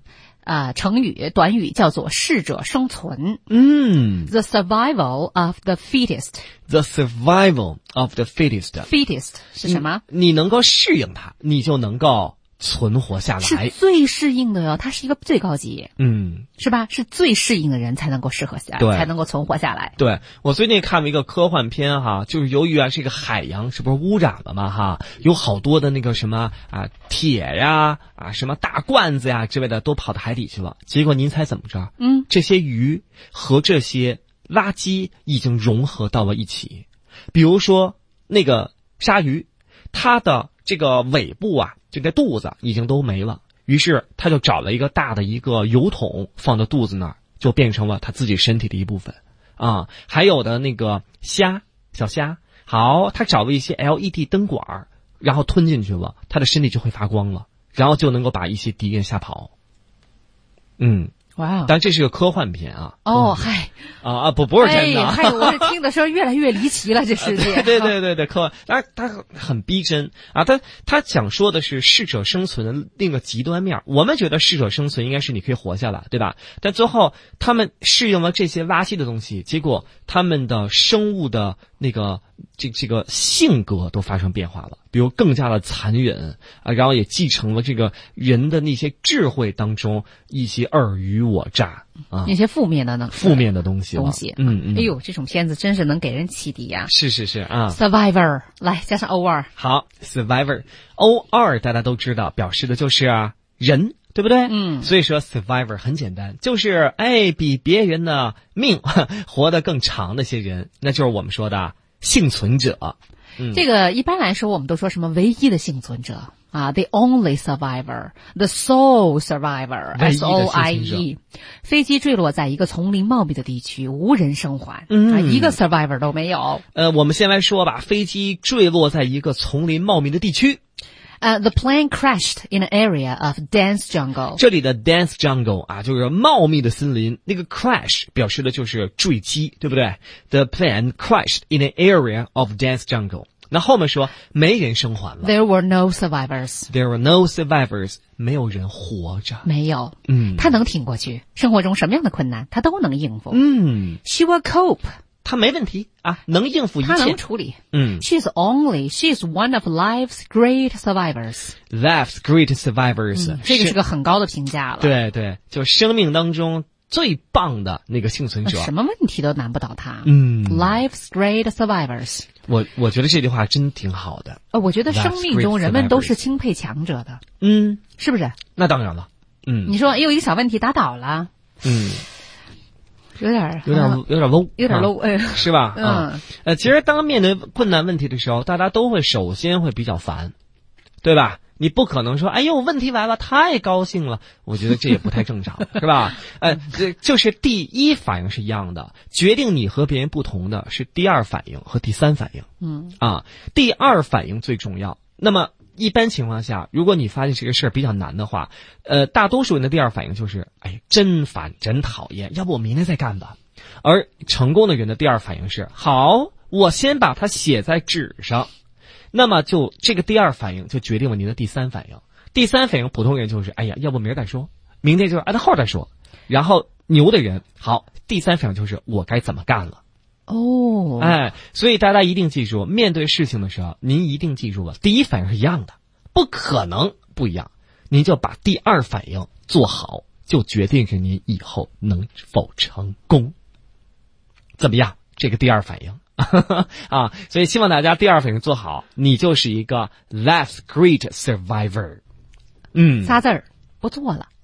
啊、呃、成语短语叫做适者生存。 嗯 The survival of the fittest. The survival of the fittest. Fittest 是什么？ 你能够适应它，你就能够存活下是来。 最适应的哟，它是一个最高级， 嗯， 是吧？是最适应的人才能够适合下来， 对才能够存活下来。 对，我最近看了一个科幻片哈，就是由于啊这个海洋是不是污染了嘛哈，有好多的那个什么啊铁呀啊什么大罐子呀之类的都跑到海底去了，结果您猜怎么着？ 嗯， 这些鱼和这些垃圾已经融合到了一起。比如说那个鲨鱼，它的这个尾部啊，这个肚子已经都没了，于是他就找了一个大的一个油桶放到肚子那儿，就变成了他自己身体的一部分啊。还有的那个虾，小虾，好，他找了一些 L E D 灯管，然后吞进去了，他的身体就会发光了，然后就能够把一些敌人吓跑。嗯。 哇， 但这是个科幻片啊！ 哦，嗨， 啊啊，不不是真的， 哎，嗨，我是听的时候越来越离奇了，这世界。 对对对对，科幻，当然它很逼真啊，它它讲说的是适者生存的另一个极端面。我们觉得适者生存应该是你可以活下来，对吧？但最后他们适应了这些垃圾的东西，结果他们的生物的那个这这个性格都发生变化了，比如更加的残忍啊，然后也继承了这个人的那些智慧当中一些尔虞我诈啊， 那些负面的呢， 负面的东西东西， 嗯嗯， 哎呦，这种片子真是能给人启迪呀！ 是是是啊 ，Survivor 来加上 O 二， 好 ，Survivor，O 二大家都知道，表示的就是啊人。对不对？ 嗯， 所以说 survivor 很简单，就是哎比别人的命活得更长的些人，那就是我们说的幸存者。嗯， 这个一般来说我们都说什么唯一的幸存者啊 ，the only survivor，the sole survivor，S O I E。飞机坠落在一个丛林茂密的地区，无人生还， 嗯啊，一个 survivor 都没有。 呃，我们先来说吧，飞机坠落在一个丛林茂密的地区。 Uh, the plane crashed in an area of dense jungle. 这里的 dense jungle 啊，就是茂密的森林。那个 crash 表示的就是坠机，对不对？ The plane crashed in an area of dense jungle. 那后面说没人生还了。 There were no survivors. There were no survivors. 没有人活着。 没有。 嗯， 他能挺过去。生活中什么样的困难，他都能应付。 嗯 She will cope. 他没问题啊，能应付一切。 他能处理。 嗯 She's only, she's one of life's great survivors. Life's great survivors、 嗯、这个是个很高的评价了。 对对，就生命当中最棒的那个幸存者， 什么问题都难不倒他。 嗯 Life's great survivors. 我我觉得这句话真挺好的。 呃，我觉得生命中人们都是钦佩强者的。 嗯， 是不是？ 那当然了。嗯， 你说，哎呦，一个小问题打倒了。 嗯。 有点有点有点 low， 有点 low， 哎、 啊，是吧？ 嗯， 啊，呃，其实当面对困难问题的时候，大家都会首先会比较烦，对吧？你不可能说，哎呦，问题来了，太高兴了，我觉得这也不太正常，是吧？呃，这就是第一反应是一样的，决定你和别人不同的是第二反应和第三反应。 嗯， 啊，第二反应最重要。那么一般情况下，如果你发现这个事儿比较难的话，呃，大多数人的第二反应就是，哎，真烦，真讨厌，要不我明天再干吧。而成功的人的第二反应是，好，我先把它写在纸上。那么就这个第二反应就决定了您的第三反应。第三反应，普通人就是，哎呀，要不明儿再说，明天就是，哎，他后再说。然后牛的人，好，第三反应就是我该怎么干了。 哦， 哎，所以大家一定记住，面对事情的时候，您一定记住了，第一反应是一样的，不可能不一样。您就把第二反应做好，就决定着您以后能否成功。怎么样？这个第二反应啊，所以希望大家第二反应做好，你就是一个 life's great survivor。嗯， 仨字儿，不做了。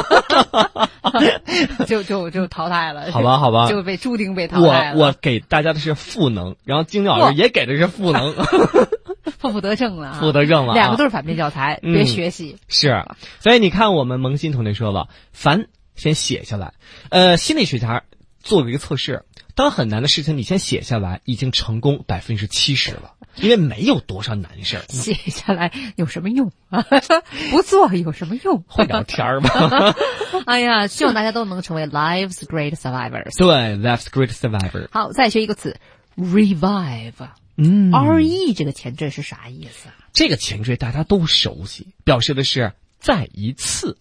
就就就淘汰了， 好吧，好吧， 就被注定被淘汰了。 我我给大家的是赋能，然后金老师也给的是赋能， 负负得正了， 负得正了、啊， 两个都是反面教材， 嗯、 别学习。 是，所以你看，我们萌新同学说了，烦先写下来。呃，心理学家做了一个测试，当很难的事情你先写下来，已经成功百分之七十了。因为没有多少难事儿， 写下来有什么用啊？不做有什么用？ 会聊天儿吧。 哎呀，希望大家都能成为 life's great survivors。 对 ，life's great survivor。 好，再学一个词 ，revive。 嗯 ，R E 这个前缀是啥意思啊？ 这个前缀大家都熟悉，表示的是再一次。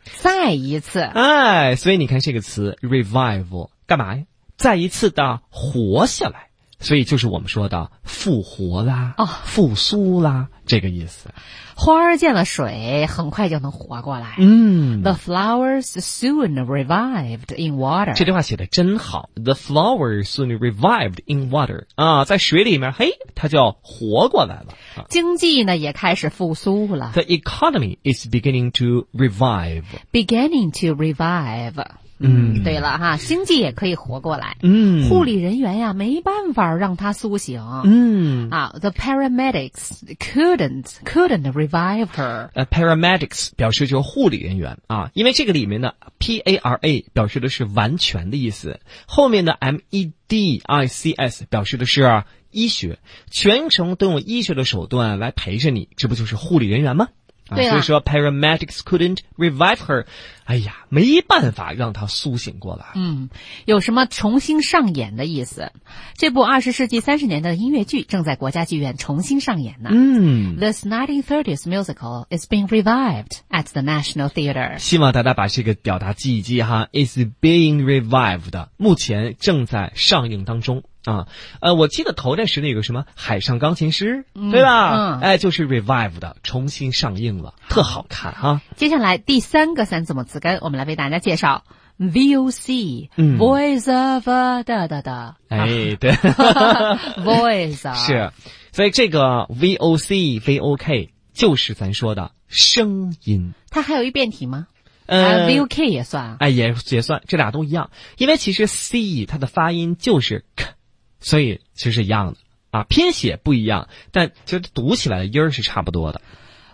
再一次。 哎，所以你看这个词 revive 干嘛呀？再一次的活下来，所以就是我们说的复活啦， 哦， 复苏啦，这个意思。 花儿见了水，很快就能活过来。 嗯 The flowers soon revived in water. 这句话写的真好。The flowers soon revived in water. 啊，在水里面，嘿，它就要活过来了。啊、 经济呢也开始复苏了。 The economy is beginning to revive. Beginning to revive. 嗯，对了哈，经济也可以活过来。 嗯， 护理人员呀，没办法让他苏醒。 嗯， 啊 ，the paramedics couldn't couldn't revive her. 呃 ，paramedics 表示就是护理人员啊，因为这个里面的 P A R A 表示的是完全的意思，后面的 M E D I C S 表示的是医学，全程都用医学的手段来陪着你，这不就是护理人员吗？啊，所以说 paramedics couldn't revive her， 哎呀，没办法让她苏醒过来。 嗯，有什么重新上演的意思？这部二十世纪三十年代的音乐剧正在国家剧院重新上演呢。 嗯 ，This nineteen thirties musical is being revived at the National Theatre。 希望大家把这个表达记一记哈 ，is being revived， 目前正在上映当中。啊，呃，我记得头段时间有个什么海上钢琴师， 嗯、 对吧？ 嗯， 哎，就是 revive 的，重新上映了，特好看哈。 接下来第三个三字母词根，我们来为大家介绍 V O C， 嗯 Voice of 哒哒哒。 哎，对 ，Voice of 是，所以这个 V O C V O K 就是咱说的声音。 它还有一变体吗？ 呃、 啊、，V O K 也算啊。 哎，也也算，这俩都一样，因为其实 C 它的发音就是 K。所以其实是一样的啊，拼写不一样，但就读起来的音儿是差不多的。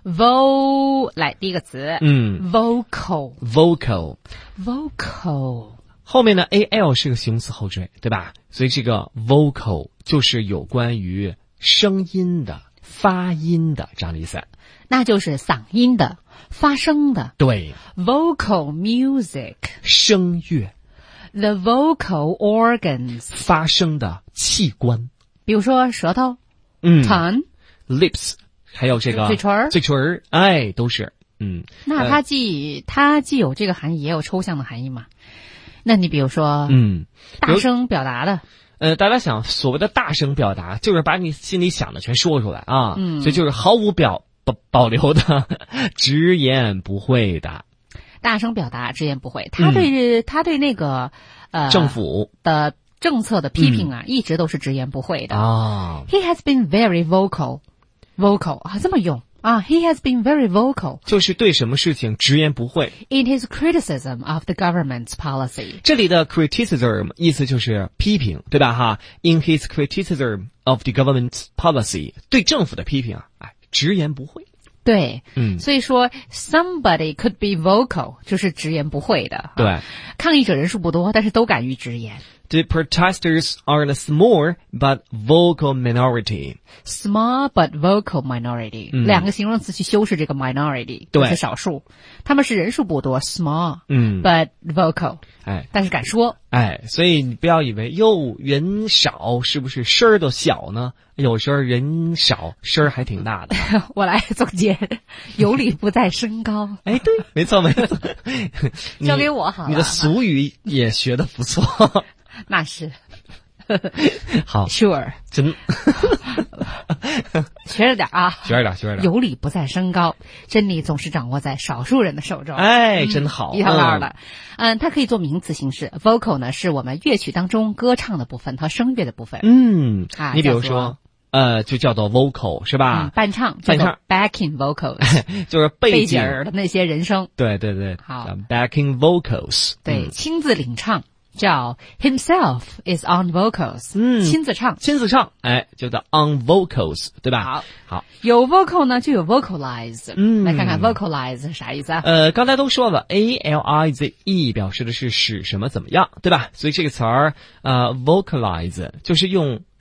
Vo 来第一个词， 嗯 ，vocal vocal vocal 后面的 A L 是个形容词后缀，对吧？所以这个 vocal 就是有关于声音的、发音的这样的意思， 那就是嗓音的、发声的。 对 ，vocal music 声乐。 The vocal organs 发声的器官， 比如说舌头， 嗯 tongue lips， 还有这个嘴唇嘴唇，哎，都是，嗯。 那它既、呃、它既有这个含义，也有抽象的含义嘛。那你比如说， 嗯， 大声表达的， 呃，大家想所谓的大声表达，就是把你心里想的全说出来啊， 嗯， 所以就是毫无表保保留的，直言不讳的。 大声表达，直言不讳。他对、嗯、他对那个呃政府的政策的批评啊，嗯、一直都是直言不讳的啊。 He has been very vocal, vocal 啊，这么用啊 ？He has been very vocal， 就是对什么事情直言不讳。 In his criticism of the government's policy， 这里的 criticism 意思就是批评，对吧？哈 ，In his criticism of the government's policy， 对政府的批评啊，哎，直言不讳。 对， 嗯， 所以说 somebody could be vocal 就是直言不讳的。 对， 啊、抗议者人数不多，但是都敢于直言。 The protesters are a small but vocal minority. Small but vocal minority，、嗯、两个形容词去修饰这个 minority， 对， 是少数。他们是人数不多 ，small， 嗯 ，but vocal， 哎， 但是敢说。 哎，所以你不要以为哟人少是不是声儿都小呢？有时候人少声儿还挺大的。 我来总结，有理不在身高。 哎，对，没错没错。 交给我好了。 你的俗语也学得不错。 那是。 好 ，Sure， 真学着点啊， 学着点，学着点。 有理不在身高，真理总是掌握在少数人的手中。 哎，真好， 一条道的。嗯，它可以做名词形式 ，vocal 呢是我们乐曲当中歌唱的部分和声乐的部分。 嗯， 啊， 你比如说，呃，就叫做 vocal 是吧？ 嗯、伴唱， 伴唱 ，backing vocals， 就是背景的那些人声。 对对对， 好 ，backing vocals， 对，嗯、亲自领唱。叫 himself is on vocals， 嗯， 亲自唱， 亲自唱，哎，就叫 on vocals， 对吧？ 好， 好， 有 vocal 呢，就有 vocalize， 嗯， 来看看 vocalize 是啥意思啊？ 呃，刚才都说了 ，a l i z e 表示的是使什么怎么样，对吧？所以这个词儿，呃 ，vocalize 就是用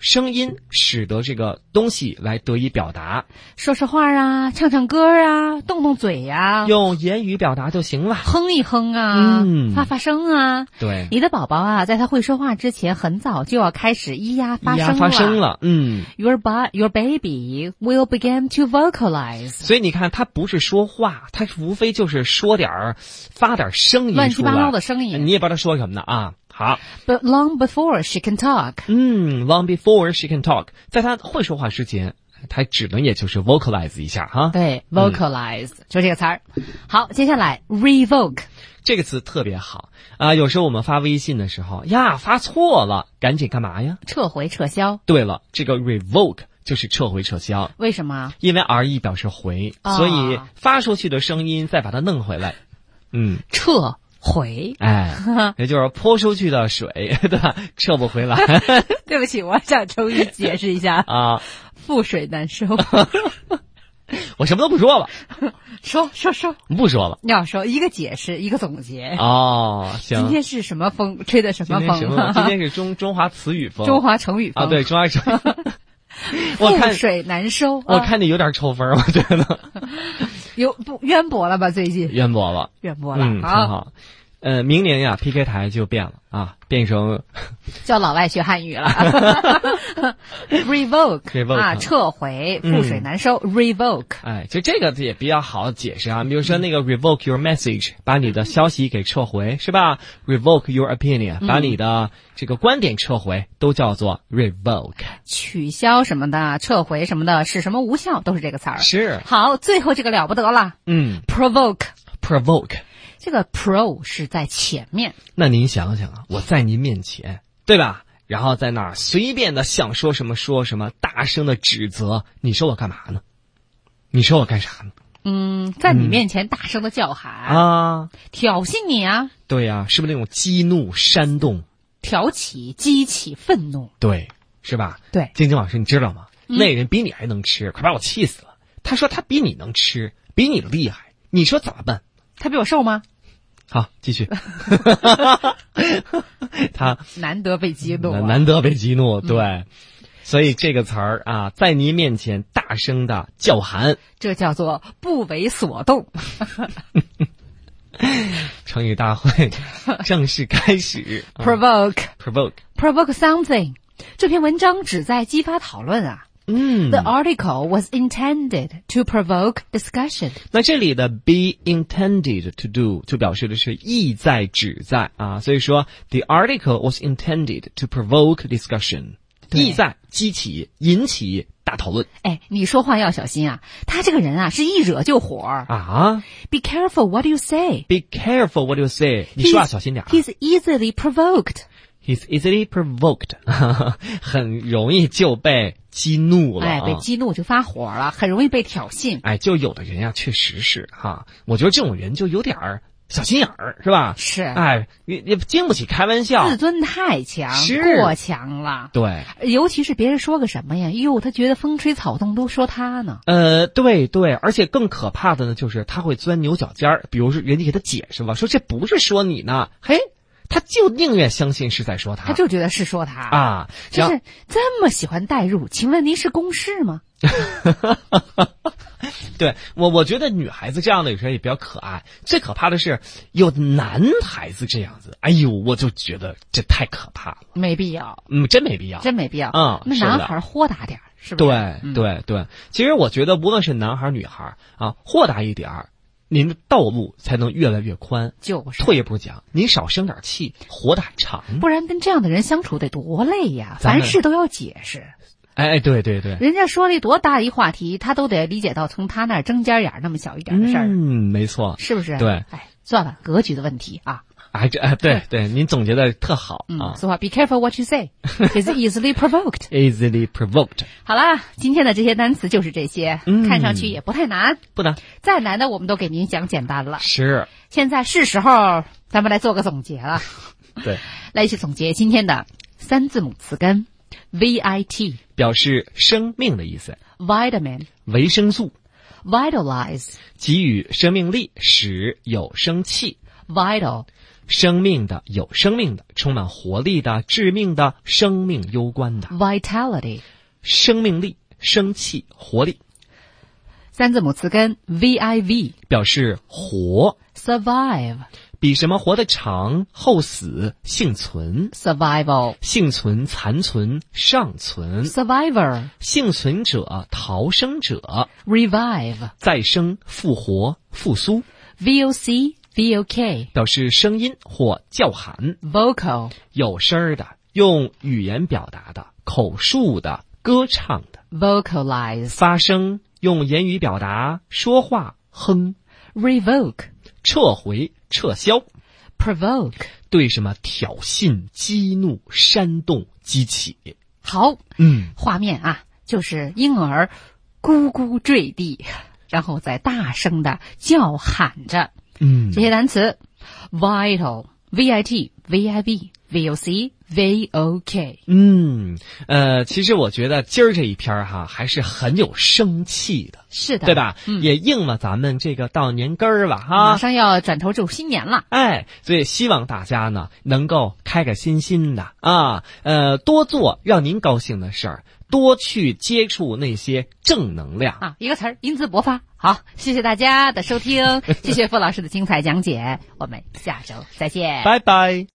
声音使得这个东西来得以表达， 说说话啊，唱唱歌啊，动动嘴呀、啊， 用言语表达就行了， 哼一哼啊， 嗯， 发发声啊。 对， 你的宝宝啊，在他会说话之前，很早就要开始咿呀发声了。 咿呀发声了，嗯。 Your ba- your baby will begin to vocalize。 所以你看，他不是说话，他无非就是说点儿、发点声音出来， 乱七八糟的声音。 你也不知道他说什么呢啊？好 ，But long before she can talk， 嗯 ，long before she can talk， 在他会说话之前，他只能也就是 vocalize 一下哈。 对 ，vocalize、嗯、就这个词儿。好，接下来 revoke 这个词特别好啊、呃！有时候我们发微信的时候呀，发错了，赶紧干嘛呀？ 撤回撤销。 对了，这个 revoke 就是撤回撤销。 为什么？ 因为 re 表示回、哦，所以发出去的声音再把它弄回来。嗯， 撤回， 哎，也就是泼出去的水，对吧？撤不回来。 对不起，我想终于解释一下啊， 覆水难收。 我什么都不说了， 说说说， 不说了。 要说一个解释，一个总结。 哦，行。 今天是什么风？吹的什么风？ 今天什么？今天是中中华词语风， 中华成语风啊，对，中华成语。我看覆水难收， 我看你有点抽风，我觉得有不渊博了吧？最近渊博了， 渊博了， 嗯，挺好。呃，明年呀 ，P K 台就变了啊，变成教老外学汉语了。revoke, revoke 啊，撤回，覆水难收。嗯、revoke， 哎，就这个也比较好解释啊。比如说那个 revoke your message， 把你的消息给撤回，是吧 ？revoke your opinion， 把你的这个观点撤回，都叫做 revoke。 取消什么的，撤回什么的，使什么无效，都是这个词儿。 是。 好，最后这个了不得了。 嗯 ，provoke，provoke。 这个 pro 是在前面， 那您想想啊，我在您面前，对吧？然后在那儿随便的想说什么说什么，大声的指责，你说我干嘛呢？你说我干啥呢？ 嗯，在你面前大声的叫喊、 嗯、啊， 挑衅你啊。 对呀、啊，是不是那种激怒、煽动、 挑起、激起愤怒？ 对，是吧？ 对， 晶晶老师，你知道吗？ 嗯、 那人比你还能吃，快把我气死了。他说他比你能吃，比你厉害，你说怎么办？ 他比我瘦吗？ 好，继续。他难得被激怒、啊， 难得被激怒，对。嗯、所以这个词儿啊，在您面前大声的叫喊， 这叫做不为所动。 成语大会正式开始。 provoke provoke provoke something。这篇文章旨在激发讨论啊。 嗯 The article was intended to provoke discussion。 那这里的 be intended to do 就表示的是意在旨在啊，所以说 the article was intended to provoke discussion， 意在激起引起大讨论。 哎，你说话要小心啊，他这个人啊是一惹就火啊。 Be careful what you say. Be careful what you say. 你说话小心点。 He's easily provoked.He's easily provoked， 很容易就被激怒了、啊。 哎，被激怒就发火了，很容易被挑衅。 哎，就有的人呀、啊，确实是哈，我觉得这种人就有点儿小心眼儿，是吧？ 是。 哎，你你经不起开玩笑， 自尊太强， 是过强了。 对， 尤其是别人说个什么呀，哟，他觉得风吹草动都说他呢。 呃，对对，而且更可怕的呢，就是他会钻牛角尖儿。比如说，人家给他解释了，说这不是说你呢，嘿。他就宁愿相信是在说他， 他就觉得是说他啊， 就是这么喜欢代入。请问您是公式吗？ 对我，我觉得女孩子这样的有时候也比较可爱。最可怕的是有男孩子这样子，哎呦，我就觉得这太可怕了， 没必要， 嗯，真没必要， 真没必要， 嗯， 那男孩豁达点，是不是？ 对、嗯、对对，其实我觉得无论是男孩女孩啊，豁达一点儿。您的道路才能越来越宽， 就是退一步讲，您少生点气，活得还长。 不然跟这样的人相处得多累呀！凡事都要解释。 哎，对对对， 人家说了多大一话题，他都得理解到从他那儿睁尖眼那么小一点的事儿。 嗯，没错， 是不是？ 对， 哎，算了，格局的问题啊。 哎，这哎，对对，您总结的特好啊。 俗话 ，Be careful what you say. Is easily provoked. Easily provoked. 好啦，今天的这些单词就是这些， 嗯、 看上去也不太难， 不难， 再难的我们都给您讲简单了。 是， 现在是时候咱们来做个总结了。 对， 来一起总结今天的三字母词根 V I T， 表示生命的意思 ；vitamin， 维生素 ；vitalize， 给予生命力，使有生气 ；vital， 生命的、有生命的、充满活力的、致命的、生命攸关的。 vitality， 生命力、生气、活力。 三字母词根 V I V， 表示活。 survive， 比什么活得长、后死、幸存。 survival， 幸存、残存、尚存。 survivor， 幸存者、逃生者。 revive， 再生、复活、复苏。 V O C V O K， 表示声音或叫喊。 vocal， 有声的，用语言表达的，口述的，歌唱的。 vocalize， 发声，用言语表达，说话，哼。 revoke， 撤回、撤销。 provoke， 对什么挑衅、激怒、煽动、激起。 好， 嗯， 画面啊，就是婴儿咕咕坠地，然后再大声的叫喊着。 嗯， 这些单词 vital V I T V I V V O C V O K。 嗯，呃，其实我觉得今儿这一篇哈还是很有生气的， 是的， 对吧？ 嗯， 也应了咱们这个到年根儿了哈， 马上要转头走新年了。 哎，所以希望大家呢能够开开心心的啊，呃，多做让您高兴的事儿，多去接触那些正能量啊，一个词儿，因资勃发。好，谢谢大家的收听，谢谢付老师的精彩讲解，我们下周再见， 拜拜。